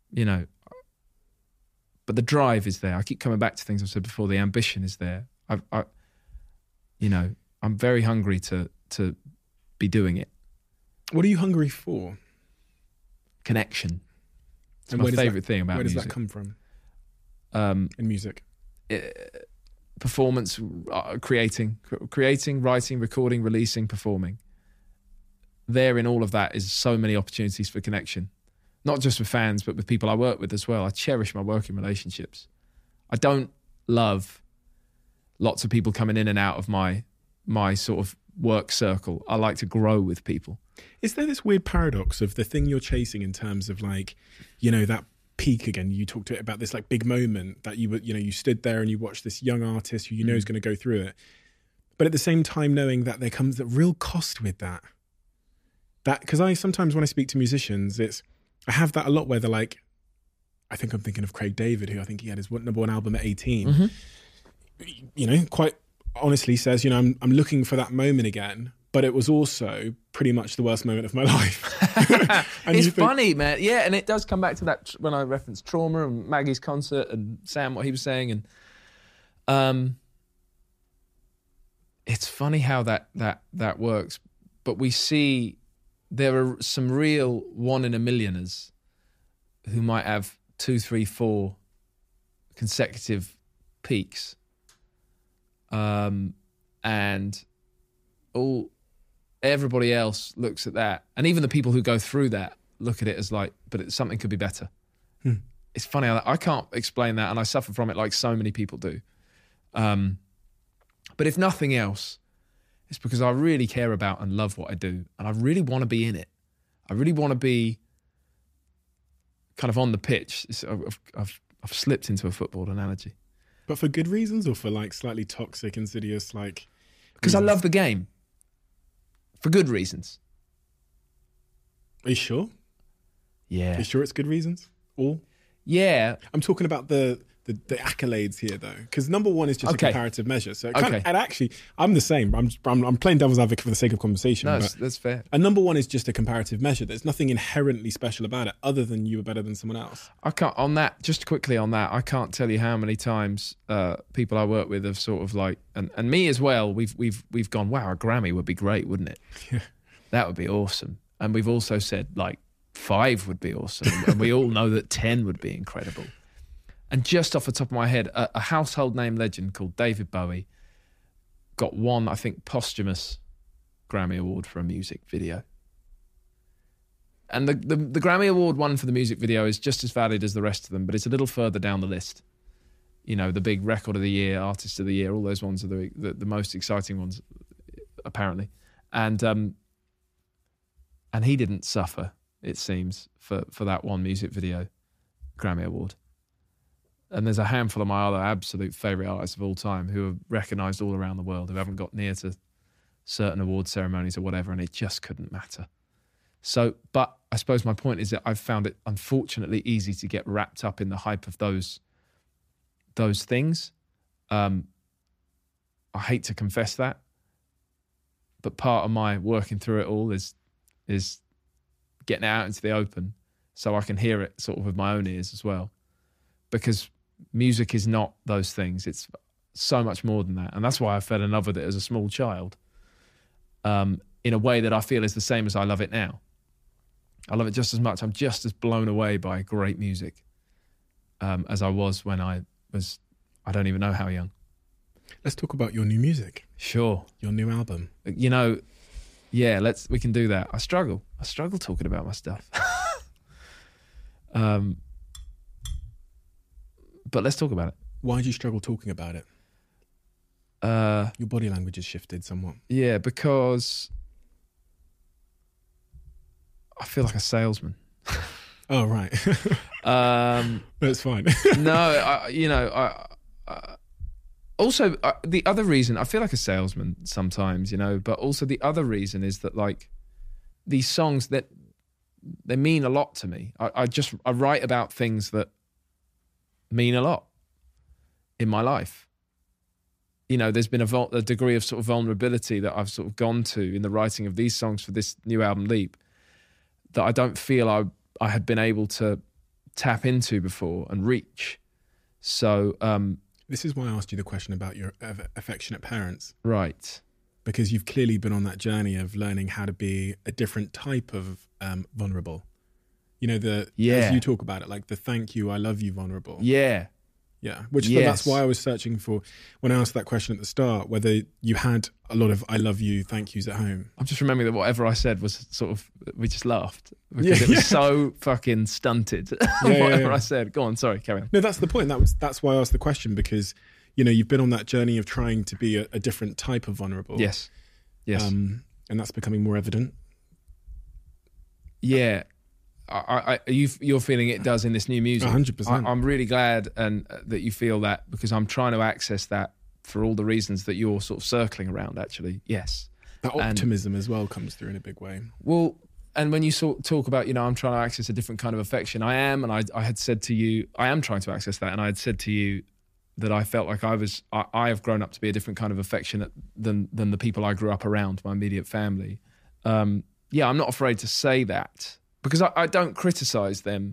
S1: you know, but the drive is there. I keep coming back to things I've said before. The ambition is there. You know, I'm very hungry to be doing it.
S3: What are you hungry for?
S1: Connection. It's
S3: And
S1: my
S3: where does
S1: favourite thing about
S3: Where does
S1: music.
S3: that come from in music?
S1: Performance, creating, writing, recording, releasing, performing. There in all of that is so many opportunities for connection. Not just with fans, but with people I work with as well. I cherish my working relationships. I don't love lots of people coming in and out of my sort of work circle. I like to grow with people.
S3: Is there this weird paradox of the thing you're chasing in terms of like, you know, that peak again? You talked about this like big moment that you were, you know, you stood there and you watched this young artist who you know is going to go through it. But at the same time, knowing that there comes a real cost with that. Because I sometimes when I speak to musicians, I have that a lot where they're like, I think I'm thinking of Craig David, who I think he had his number one album at 18.
S1: Mm-hmm.
S3: You know, quite honestly says, you know, I'm looking for that moment again, but it was also pretty much the worst moment of my life. And
S1: It's
S3: you think-
S1: funny, man. Yeah, and it does come back to that when I referenced Trauma and Maggie's concert and Sam, what he was saying. And it's funny how that works. But we see there are some real one in a millioners who might have 2, 3, 4 consecutive peaks. And everybody else looks at that, and even the people who go through that look at it as like, but something could be better. It's funny how I can't explain that, and I suffer from it like so many people do. But if nothing else, it's because I really care about and love what I do, and I really want to be in it. I really want to be kind of on the pitch. I've slipped into a football analogy.
S3: But for good reasons or for like slightly toxic, insidious, like...
S1: Because I
S3: reasons?
S1: love the game. For good reasons.
S3: Are you sure?
S1: Yeah.
S3: Are you sure it's good reasons? All?
S1: Yeah.
S3: I'm talking about the accolades here, though, because number one is just
S1: Okay.
S3: a comparative measure. So, it kind
S1: Okay.
S3: of, and actually, I'm the same. I'm playing devil's advocate for the sake of conversation.
S1: No,
S3: but
S1: that's fair.
S3: a number one is just a comparative measure. There's nothing inherently special about it, other than you were better than someone else.
S1: I can't on that. Just quickly on that, I can't tell you how many times people I work with have sort of like, and me as well. We've gone, wow, a Grammy would be great, wouldn't it?
S3: Yeah.
S1: That would be awesome. And we've also said like 5 would be awesome, and we all know that 10 would be incredible. And just off the top of my head, a household name legend called David Bowie got one, I think, posthumous Grammy Award for a music video. And the Grammy Award won for the music video is just as valid as the rest of them, but it's a little further down the list. You know, the big Record of the Year, Artist of the Year, all those ones are the most exciting ones, apparently. And he didn't suffer, it seems, for that one music video Grammy Award. And there's a handful of my other absolute favourite artists of all time who are recognised all around the world, who haven't got near to certain award ceremonies or whatever, and it just couldn't matter. So, but I suppose my point is that I've found it unfortunately easy to get wrapped up in the hype of those things. I hate to confess that, but part of my working through it all is getting it out into the open so I can hear it sort of with my own ears as well. Because music is not those things. It's so much more than that. And that's why I fell in love with it as a small child, in a way that I feel is the same as I love it now. I love it just as much. I'm just as blown away by great music as I was when I don't even know how young.
S3: Let's talk about your new music,
S1: Sure.
S3: your new album.
S1: You know, yeah, we can do that. I struggle talking about my stuff. But let's talk about it.
S3: Why do you struggle talking about it? Your body language has shifted somewhat.
S1: Yeah, because I feel like a salesman.
S3: Oh, right. That's fine.
S1: Also, the other reason, I feel like a salesman sometimes, but also the other reason is that like these songs that they mean a lot to me. I write about things that mean a lot in my life. There's been a degree of sort of vulnerability that I've sort of gone to in the writing of these songs for this new album, Leap, that I don't feel I had been able to tap into before and reach. So,
S3: This is why I asked you the question about your affectionate parents,
S1: right.
S3: because you've clearly been on that journey of learning how to be a different type of vulnerable. You know, as you talk about it, like the thank you, I love you vulnerable.
S1: Yeah.
S3: Yeah, which
S1: Yes.
S3: that's why I was searching for, when I asked that question at the start, whether you had a lot of I love you, thank yous at home.
S1: I'm just remembering that whatever I said was sort of, we just laughed because it was so fucking stunted. Whatever I said. Go on, sorry, carry on.
S3: No, that's the point. That's why I asked the question, because, you know, you've been on that journey of trying to be a different type of vulnerable.
S1: Yes.
S3: And that's becoming more evident.
S1: Yeah. You're feeling it does in this new music.
S3: 100%.
S1: I'm really glad and that you feel that, because I'm trying to access that for all the reasons that you're sort of circling around, actually. Yes.
S3: That optimism as well comes through in a big way.
S1: Well, and when you talk about, you know, I'm trying to access a different kind of affection, I am, and I had said to you, I am trying to access that, and I had said to you that I felt like I have grown up to be a different kind of affectionate than the people I grew up around, my immediate family. Yeah, I'm not afraid to say that, because I don't criticize them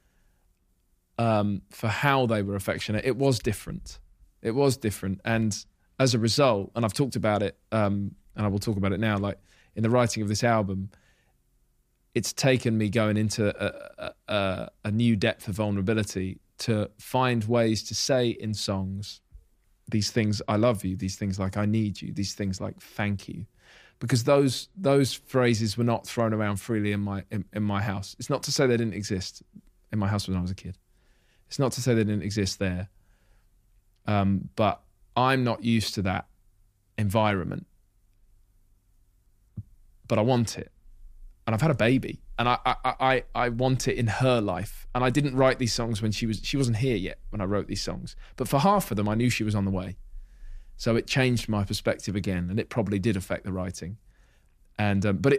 S1: for how they were affectionate. It was different. It was different. And as a result, and I've talked about it, and I will talk about it now, like in the writing of this album, it's taken me going into a new depth of vulnerability to find ways to say in songs these things, I love you, these things like I need you, these things like thank you. Because those phrases were not thrown around freely in my house. It's not to say they didn't exist in my house when I was a kid. It's not to say they didn't exist there. But I'm not used to that environment. But I want it. And I've had a baby. And I want it in her life. And I didn't write these songs when she wasn't here yet when I wrote these songs. But for half of them, I knew she was on the way. So it changed my perspective again, and it probably did affect the writing. And but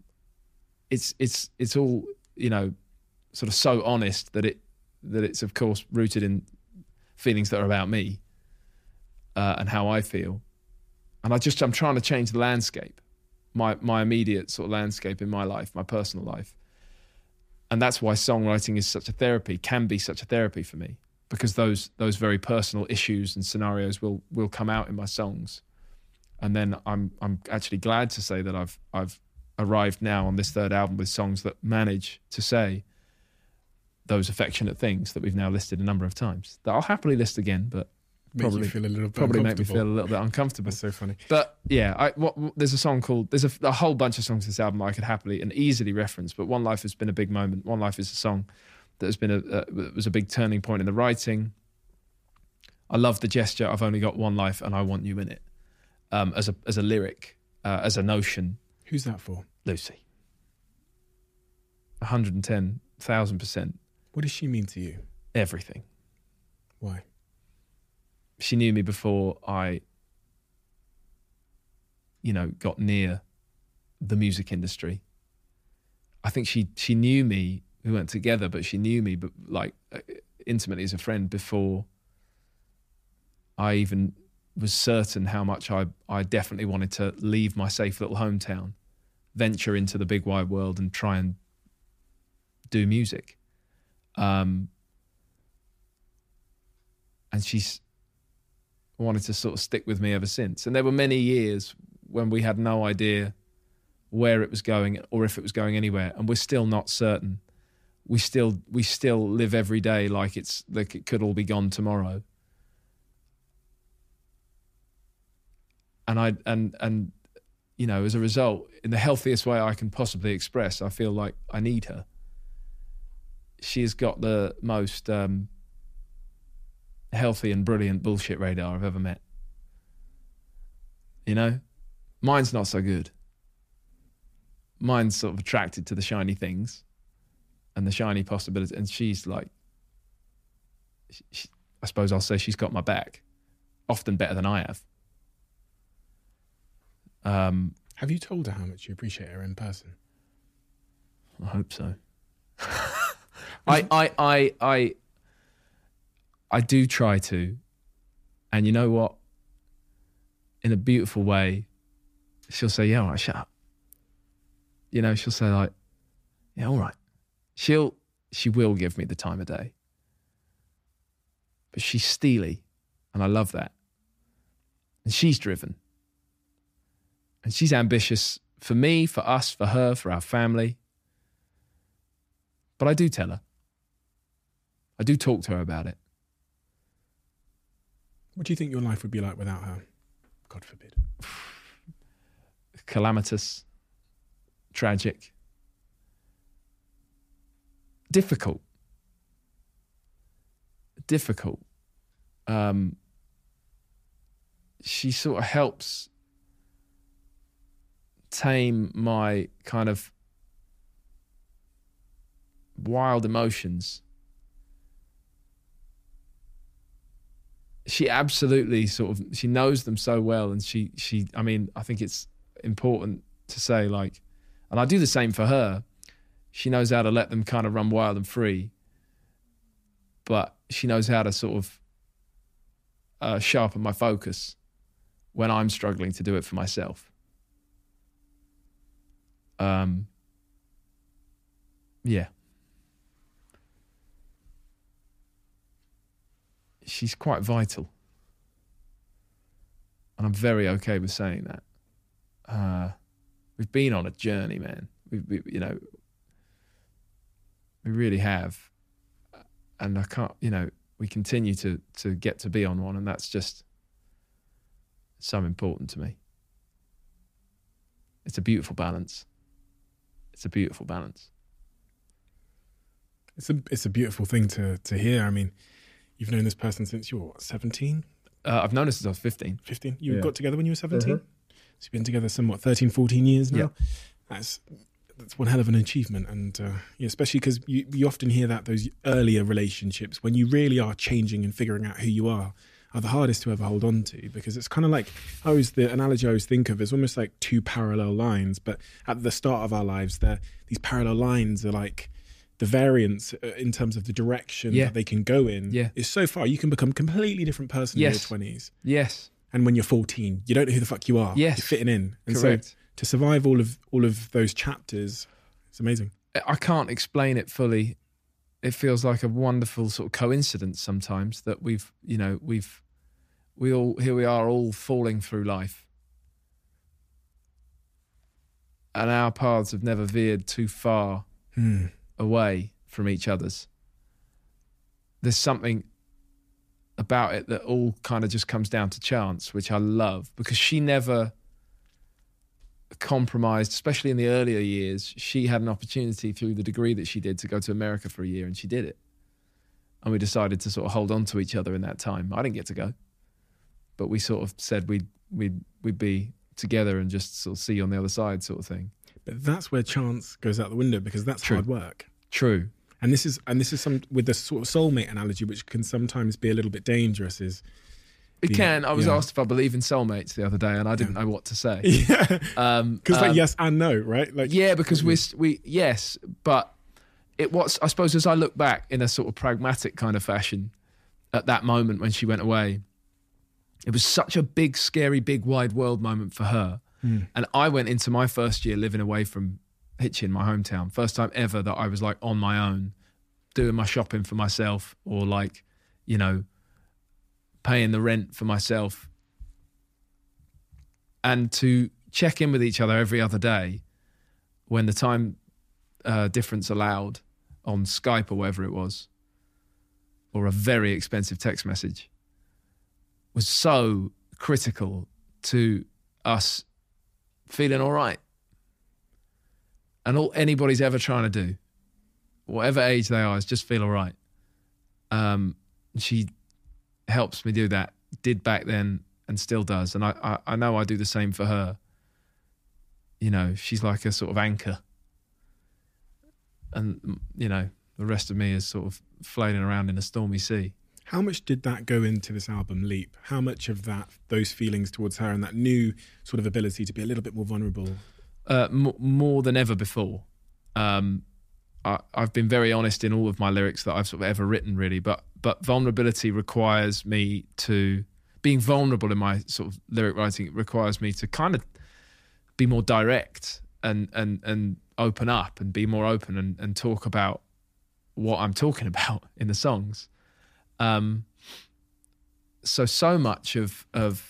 S1: it's all, you know, sort of so honest that it's of course rooted in feelings that are about me and how I feel. And I'm trying to change the landscape, my immediate sort of landscape in my life, my personal life. And that's why songwriting is such a therapy, can be such a therapy for me. Because those very personal issues and scenarios will come out in my songs, and then I'm actually glad to say that I've arrived now on this third album with songs that manage to say those affectionate things that we've now listed a number of times. That I'll happily list again, but probably
S3: make
S1: me feel a little bit uncomfortable.
S3: That's so funny.
S1: But yeah, there's a song called, there's a whole bunch of songs in this album I could happily and easily reference, but One Life has been a big moment. One Life is a song that has been was a big turning point in the writing. I love the gesture, I've only got one life and I want you in it, as a lyric, as a notion.
S3: Who's that for?
S1: Lucy. 110,000%.
S3: What does she mean to you?
S1: Everything.
S3: Why?
S1: She knew me before I, you know, got near the music industry. I think she knew me. We weren't together, but she knew me, but like intimately as a friend before I even was certain how much I definitely wanted to leave my safe little hometown, venture into the big wide world and try and do music. And she's wanted to sort of stick with me ever since. And there were many years when we had no idea where it was going or if it was going anywhere, and we're still not certain. We still live every day like it could all be gone tomorrow. And you know, as a result, in the healthiest way I can possibly express, I feel like I need her. She has got the most healthy and brilliant bullshit radar I've ever met. You know? Mine's not so good. Mine's sort of attracted to the shiny things and the shiny possibilities, and she's like, I suppose I'll say she's got my back, often better than I have.
S3: Have you told her how much you appreciate her in person?
S1: I hope so. I do try to, and you know what? In a beautiful way, she'll say, "Yeah, all right, shut up." You know, she'll say like, "Yeah, all right." she will give me the time of day. But she's steely, and I love that. And she's driven. And she's ambitious for me, for us, for her, for our family. But I do tell her. I do talk to her about it.
S3: What do you think your life would be like without her? God forbid.
S1: Calamitous, tragic, difficult. She sort of helps tame my kind of wild emotions. She absolutely she knows them so well, and I mean, I think it's important to say, like, and I do the same for her. She knows how to let them kind of run wild and free, but she knows how to sort of sharpen my focus when I'm struggling to do it for myself. Yeah. She's quite vital. And I'm very okay with saying that. We've been on a journey, man. We really have. And I can't, we continue to get to be on one, and that's just so important to me. It's a beautiful balance. It's a beautiful balance.
S3: It's a beautiful thing to hear. I mean, you've known this person since you were, 17?
S1: I've known her since I was 15.
S3: 15? You got together when you were 17? So you've been together somewhat 13, 14 years now?
S1: Yeah.
S3: That's one hell of an achievement. And especially because you often hear that those earlier relationships, when you really are changing and figuring out who you are the hardest to ever hold on to, because it's kind of like, the analogy I always think of is almost like two parallel lines, but at the start of our lives, these parallel lines are like, the variance in terms of the direction that they can go in is so far. You can become a completely different person in your 20s.
S1: Yes.
S3: And when you're 14, you don't know who the fuck you are.
S1: Yes.
S3: You're fitting in. And
S1: correct.
S3: So to survive all of those chapters, it's amazing.
S1: I can't explain it fully. It feels like a wonderful sort of coincidence sometimes that here we are all falling through life. And our paths have never veered too far away from each other's. There's something about it that all kind of just comes down to chance, which I love, because she never compromised, especially in the earlier years. She had an opportunity through the degree that she did to go to America for a year, and she did it. And we decided to sort of hold on to each other in that time. I didn't get to go, but we sort of said we'd be together and just sort of see you on the other side, sort of thing.
S3: But that's where chance goes out the window, because that's hard work.
S1: True.
S3: And this is some with the sort of soulmate analogy, which can sometimes be a little bit dangerous.
S1: It can. I was asked if I believe in soulmates the other day, and I didn't know what to say.
S3: Yeah, because like yes and no, right? Like
S1: because we yes, but I suppose as I look back in a sort of pragmatic kind of fashion at that moment when she went away, it was such a big, scary, big, wide world moment for her. And I went into my first year living away from Hitchin, my hometown. First time ever that I was like on my own, doing my shopping for myself, or like, paying the rent for myself. And to check in with each other every other day when the time difference allowed on Skype or whatever it was, or a very expensive text message, was so critical to us feeling all right. And all anybody's ever trying to do, whatever age they are, is just feel all right. She helps me do that, did back then and still does. And I know I do the same for her. She's like a sort of anchor. And, the rest of me is sort of flailing around in a stormy sea.
S3: How much did that go into this album, Leap? How much of those feelings towards her and that new sort of ability to be a little bit more vulnerable?
S1: More than ever before. I've been very honest in all of my lyrics that I've sort of ever written, really. But vulnerability requires me to... Being vulnerable in my sort of lyric writing requires me to kind of be more direct and open up and be more open and talk about what I'm talking about in the songs. So much of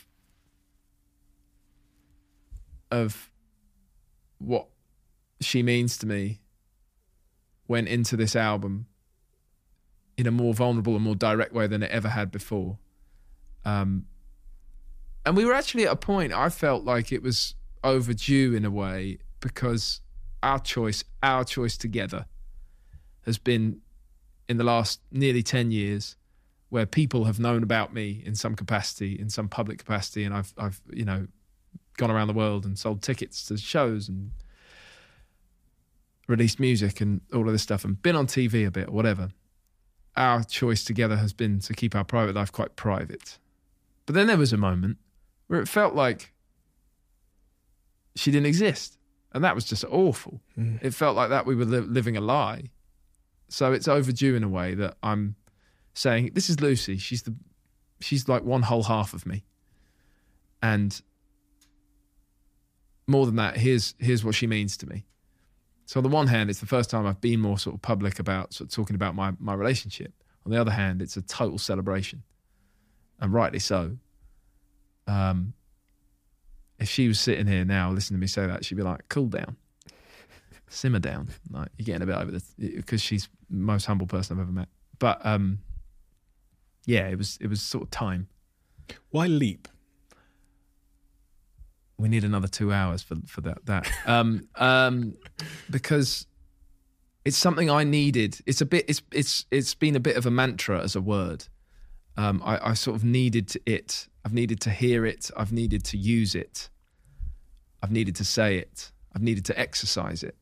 S1: what she means to me went into this album in a more vulnerable and more direct way than it ever had before. And we were actually at a point, I felt like it was overdue in a way, because our choice together has been, in the last nearly 10 years, where people have known about me in some capacity, in some public capacity, and I've gone around the world and sold tickets to shows and released music and all of this stuff and been on TV a bit or whatever. Our choice together has been to keep our private life quite private. But then there was a moment where it felt like she didn't exist. And that was just awful. It felt like that we were living a lie. So it's overdue in a way that I'm saying, this is Lucy. She's like one whole half of me. And more than that, here's what she means to me. So on the one hand, it's the first time I've been more sort of public about sort of talking about my relationship. On the other hand, it's a total celebration, and rightly so. If she was sitting here now listening to me say that, she'd be like, cool down, simmer down. Like, you're getting a bit over this, because she's the most humble person I've ever met. But yeah, it was sort of time.
S3: Why Leap?
S1: We need another 2 hours for that. Because it's something I needed. It's been a bit of a mantra as a word. I sort of needed it. I've needed to hear it. I've needed to use it. I've needed to say it. I've needed to exercise it.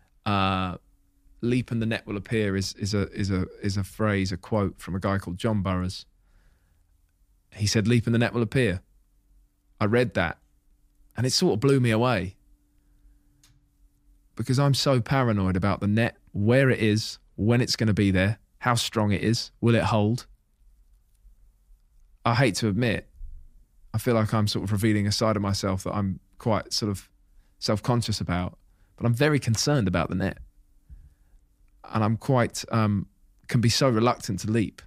S1: Leap and the net will appear is a phrase, a quote from a guy called John Burroughs. He said, "Leap and the net will appear." I read that, and it sort of blew me away, because I'm so paranoid about the net, where it is, when it's going to be there, how strong it is, will it hold? I hate to admit, I feel like I'm sort of revealing a side of myself that I'm quite sort of self-conscious about, but I'm very concerned about the net. And I'm quite, can be so reluctant to leap.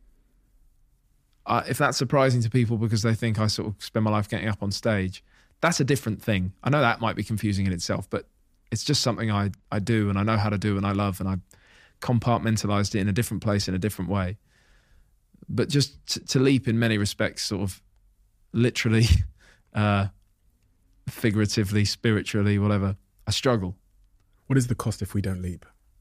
S1: If that's surprising to people because they think I sort of spend my life getting up on stage, that's a different thing. I know that might be confusing in itself, but it's just something I do, and I know how to do, and I love, and I compartmentalized it in a different place in a different way. But just to leap in many respects, sort of literally, figuratively, spiritually, whatever, I struggle.
S3: What is the cost if we don't leap?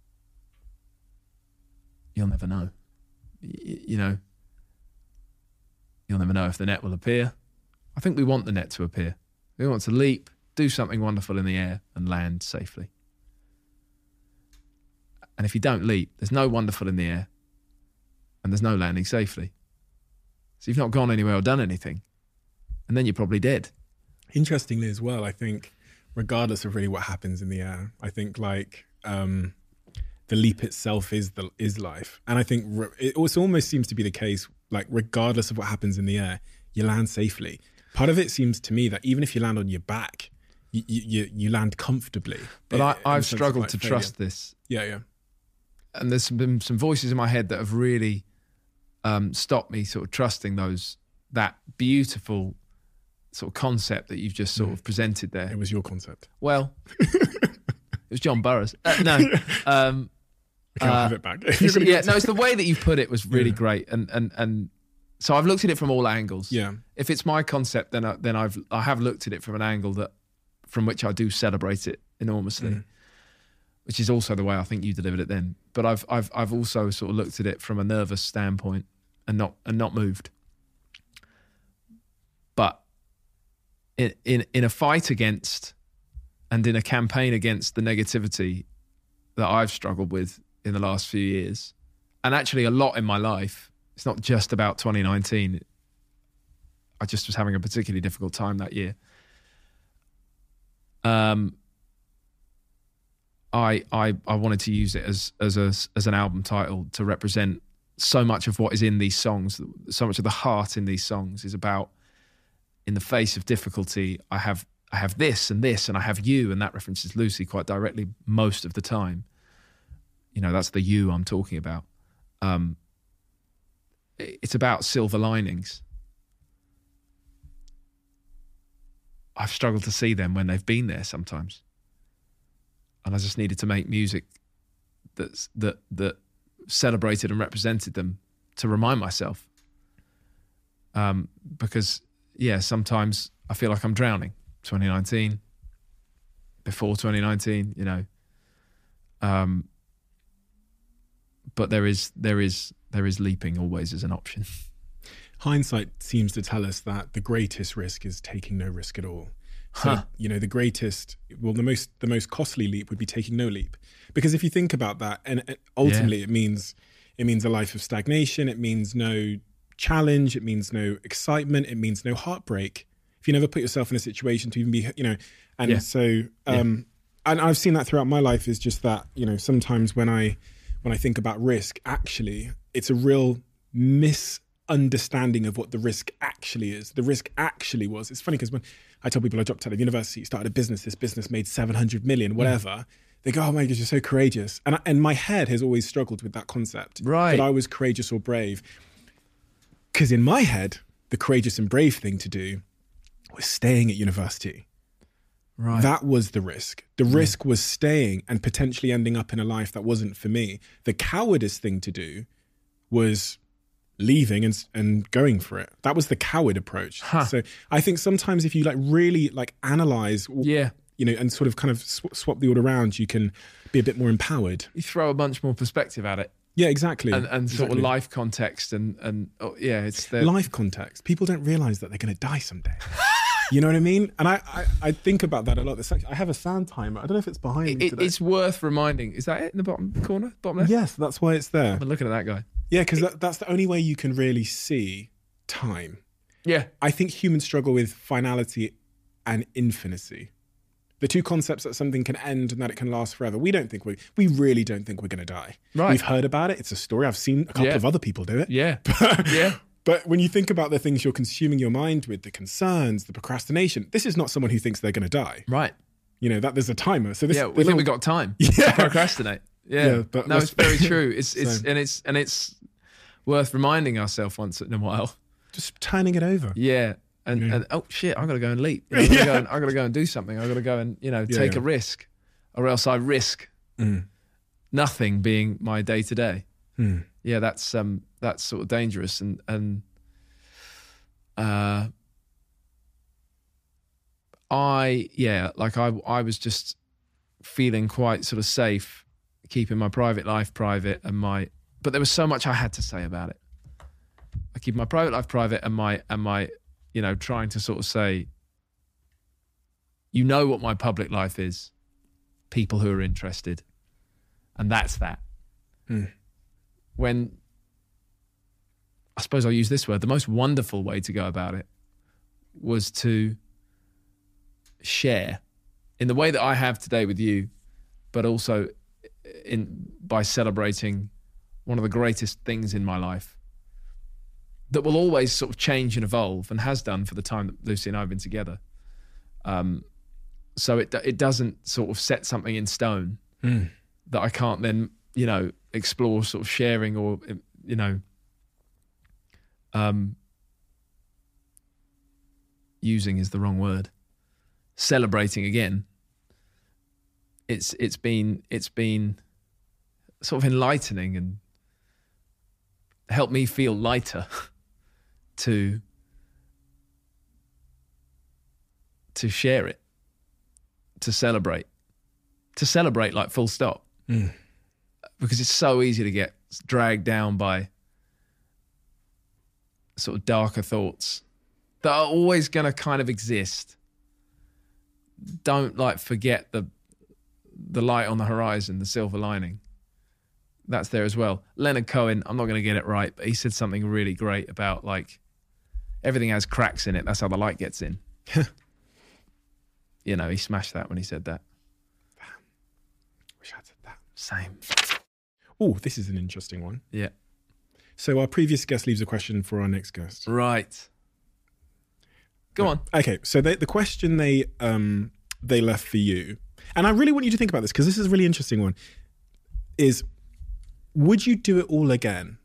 S1: You'll never know. You know, you'll never know if the net will appear. I think we want the net to appear. We want to leap, do something wonderful in the air, and land safely. And if you don't leap, there's no wonderful in the air, and there's no landing safely. So you've not gone anywhere or done anything, and then you're probably dead.
S3: Interestingly as well, I think, regardless of really what happens in the air, I think like the leap itself is life. And I think it also almost seems to be the case, like regardless of what happens in the air, you land safely. Part of it seems to me that even if you land on your back, you land comfortably.
S1: But I've struggled to trust this.
S3: Yeah.
S1: And there's been some voices in my head that have really stopped me sort of trusting that beautiful sort of concept that you've just sort of presented there.
S3: It was your concept.
S1: Well, it was John Burroughs. No.
S3: I can't have it back.
S1: It's the way that you put it was really great. And so I've looked at it from all angles.
S3: Yeah.
S1: If it's my concept, then I have looked at it from an angle from which I do celebrate it enormously, which is also the way I think you delivered it then. But I've also sort of looked at it from a nervous standpoint and not moved. But in a fight against and in a campaign against the negativity that I've struggled with in the last few years, and actually a lot in my life, it's not just about 2019. I just was having a particularly difficult time that year. I wanted to use it as an album title to represent so much of what is in these songs. So much of the heart in these songs is about, in the face of difficulty, I have this, and I have you, and that references Lucy quite directly most of the time. that's the you I'm talking about. It's about silver linings. I've struggled to see them when they've been there sometimes. And I just needed to make music that celebrated and represented them to remind myself. Because, sometimes I feel like I'm drowning. 2019, before 2019, but there is leaping always as an option.
S3: Hindsight seems to tell us that the greatest risk is taking no risk at all. So, the most costly leap would be taking no leap. Because if you think about that, and ultimately it means a life of stagnation, it means no challenge, it means no excitement, it means no heartbreak. If you never put yourself in a situation to even be, and I've seen that throughout my life, is just that, sometimes when I think about risk, actually, it's a real misunderstanding of what the risk actually is. The risk actually was, it's funny because when I tell people I dropped out of university, started a business, this business made 700 million, whatever, they go, oh my God, you're so courageous. And my head has always struggled with that concept,
S1: right?
S3: That I was courageous or brave. Because in my head, the courageous and brave thing to do was staying at university.
S1: Right.
S3: That was the risk. The risk was staying and potentially ending up in a life that wasn't for me. The cowardice thing to do was leaving and going for it. That was the coward approach. So I think sometimes if you really analyze, and sort of kind of swap the order around, you can be a bit more empowered.
S1: You throw a bunch more perspective at it.
S3: Yeah, exactly.
S1: And sort of life context it's the
S3: life context. People don't realize that they're going to die someday. You know what I mean? And I think about that a lot. I have a sound timer. I don't know if it's behind me today.
S1: It's worth reminding. Is that it in the bottom corner? Bottom left?
S3: Yes, that's why it's there.
S1: I've been looking at that guy.
S3: Yeah, because that's the only way you can really see time.
S1: Yeah.
S3: I think humans struggle with finality and infinity. The two concepts that something can end and that it can last forever. We really don't think we're going to die.
S1: Right.
S3: We've heard about it. It's a story. I've seen a couple of other people do it.
S1: Yeah.
S3: But when you think about the things you're consuming your mind with, the concerns, the procrastination, this is not someone who thinks they're going to die.
S1: Right.
S3: That there's a timer. So this,
S1: we think we got time to procrastinate. Yeah.
S3: But
S1: no, it's very true. It's worth reminding ourselves once in a while.
S3: Just turning it over.
S1: Yeah. And oh shit, I've got to go and leap. I've got to go and do something. I've got to go and take a risk, or else I risk nothing being my day to day. Yeah, that's sort of dangerous, and I was just feeling quite sort of safe, keeping my private life private, but there was so much I had to say about it. I keep my private life private, and my trying to sort of say, what my public life is, people who are interested, and that's that. When, I suppose I'll use this word, the most wonderful way to go about it was to share in the way that I have today with you, but also by celebrating one of the greatest things in my life that will always sort of change and evolve, and has done for the time that Lucy and I have been together. So it doesn't sort of set something in stone that I can't then, explore sort of sharing, or, using is the wrong word. Celebrating again. It's been sort of enlightening and helped me feel lighter to share it, to celebrate like full stop. Because it's so easy to get dragged down by sort of darker thoughts that are always going to kind of exist. Don't forget the light on the horizon, the silver lining. That's there as well. Leonard Cohen, I'm not going to get it right, but he said something really great about everything has cracks in it. That's how the light gets in. He smashed that when he said that.
S3: Wish I'd said that.
S1: Same.
S3: Oh, this is an interesting one.
S1: Yeah.
S3: So our previous guest leaves a question for our next guest.
S1: Right. Go on.
S3: Okay, so the question they left for you, and I really want you to think about this because this is a really interesting one, is Would you do it all again?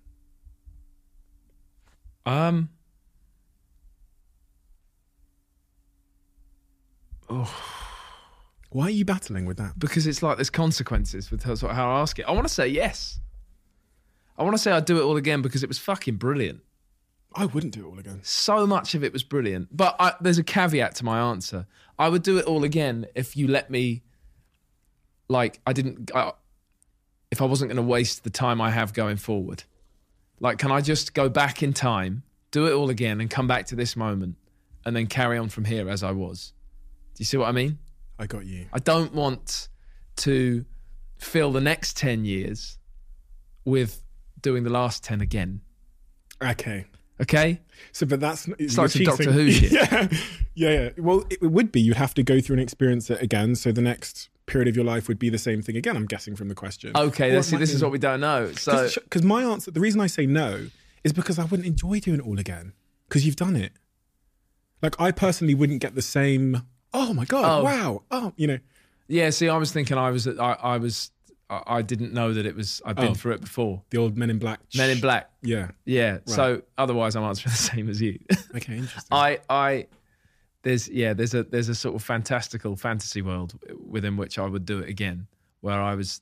S3: Why are you battling with that?
S1: Because it's like there's consequences with how I ask it. I want to say yes. I want to say I'd do it all again because it was fucking brilliant.
S3: I wouldn't do it all again.
S1: So much of it was brilliant. But there's a caveat to my answer. I would do it all again if you let me, if I wasn't going to waste the time I have going forward. Like, can I just go back in time, do it all again and come back to this moment and then carry on from here as I was? Do you see what I mean?
S3: I got you.
S1: I don't want to fill the next 10 years with doing the last 10 again.
S3: Okay.
S1: Okay?
S3: So, but that's...
S1: It's like some Doctor Who shit.
S3: Yeah. Well, it would be. You'd have to go through and experience it again. So the next period of your life would be the same thing again, I'm guessing from the question.
S1: Okay, this is what we don't know. So,
S3: because my answer, the reason I say no is because I wouldn't enjoy doing it all again because you've done it. Like, I personally wouldn't get the same... Oh my God! Wow! Oh,
S1: Yeah. See, I was thinking I didn't know that it was. I'd been through it before.
S3: The old Men in Black.
S1: Men in Black.
S3: Yeah.
S1: Yeah.
S3: Right.
S1: So otherwise, I'm answering the same as you.
S3: Okay. Interesting.
S1: There's a sort of fantastical fantasy world within which I would do it again, where I was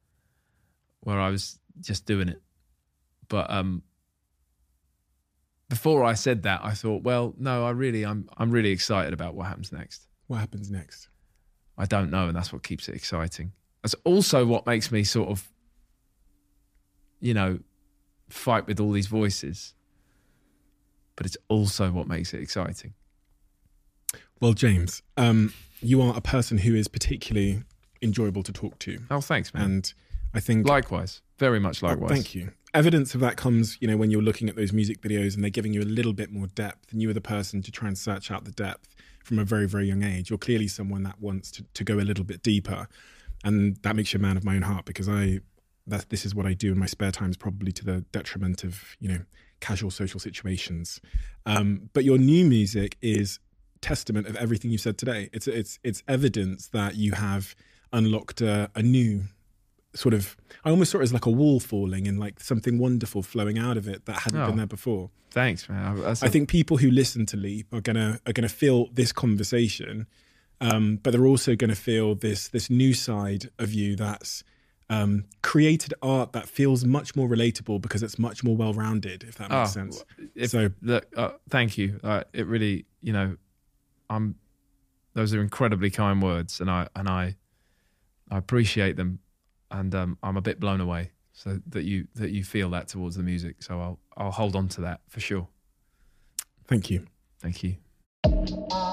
S1: just doing it. But before I said that, I thought, well, no, I'm really excited about what happens next.
S3: What happens next?
S1: I don't know, and that's what keeps it exciting. That's also what makes me sort of, fight with all these voices. But it's also what makes it exciting.
S3: Well, James, you are a person who is particularly enjoyable to talk to.
S1: Oh, thanks, man.
S3: And I think...
S1: Likewise. Very much likewise.
S3: Thank you. Evidence of that comes, when you're looking at those music videos and they're giving you a little bit more depth, and you are the person to try and search out the depth from a very, very young age. You're clearly someone that wants to go a little bit deeper. And that makes you a man of my own heart, because this is what I do in my spare times, probably to the detriment of, casual social situations. But your new music is testament of everything you've said today. It's evidence that you have unlocked a new sort of, I almost saw it as like a wall falling and like something wonderful flowing out of it that hadn't been there before.
S1: Thanks, man.
S3: I think people who listen to Leap are gonna feel this conversation, but they're also gonna feel this new side of you that's created art that feels much more relatable because it's much more well-rounded, if that makes sense.
S1: Thank you. It really, those are incredibly kind words, and I appreciate them. And I'm a bit blown away so that you feel that towards the music. So I'll hold on to that for sure.
S3: Thank you.
S1: Thank you.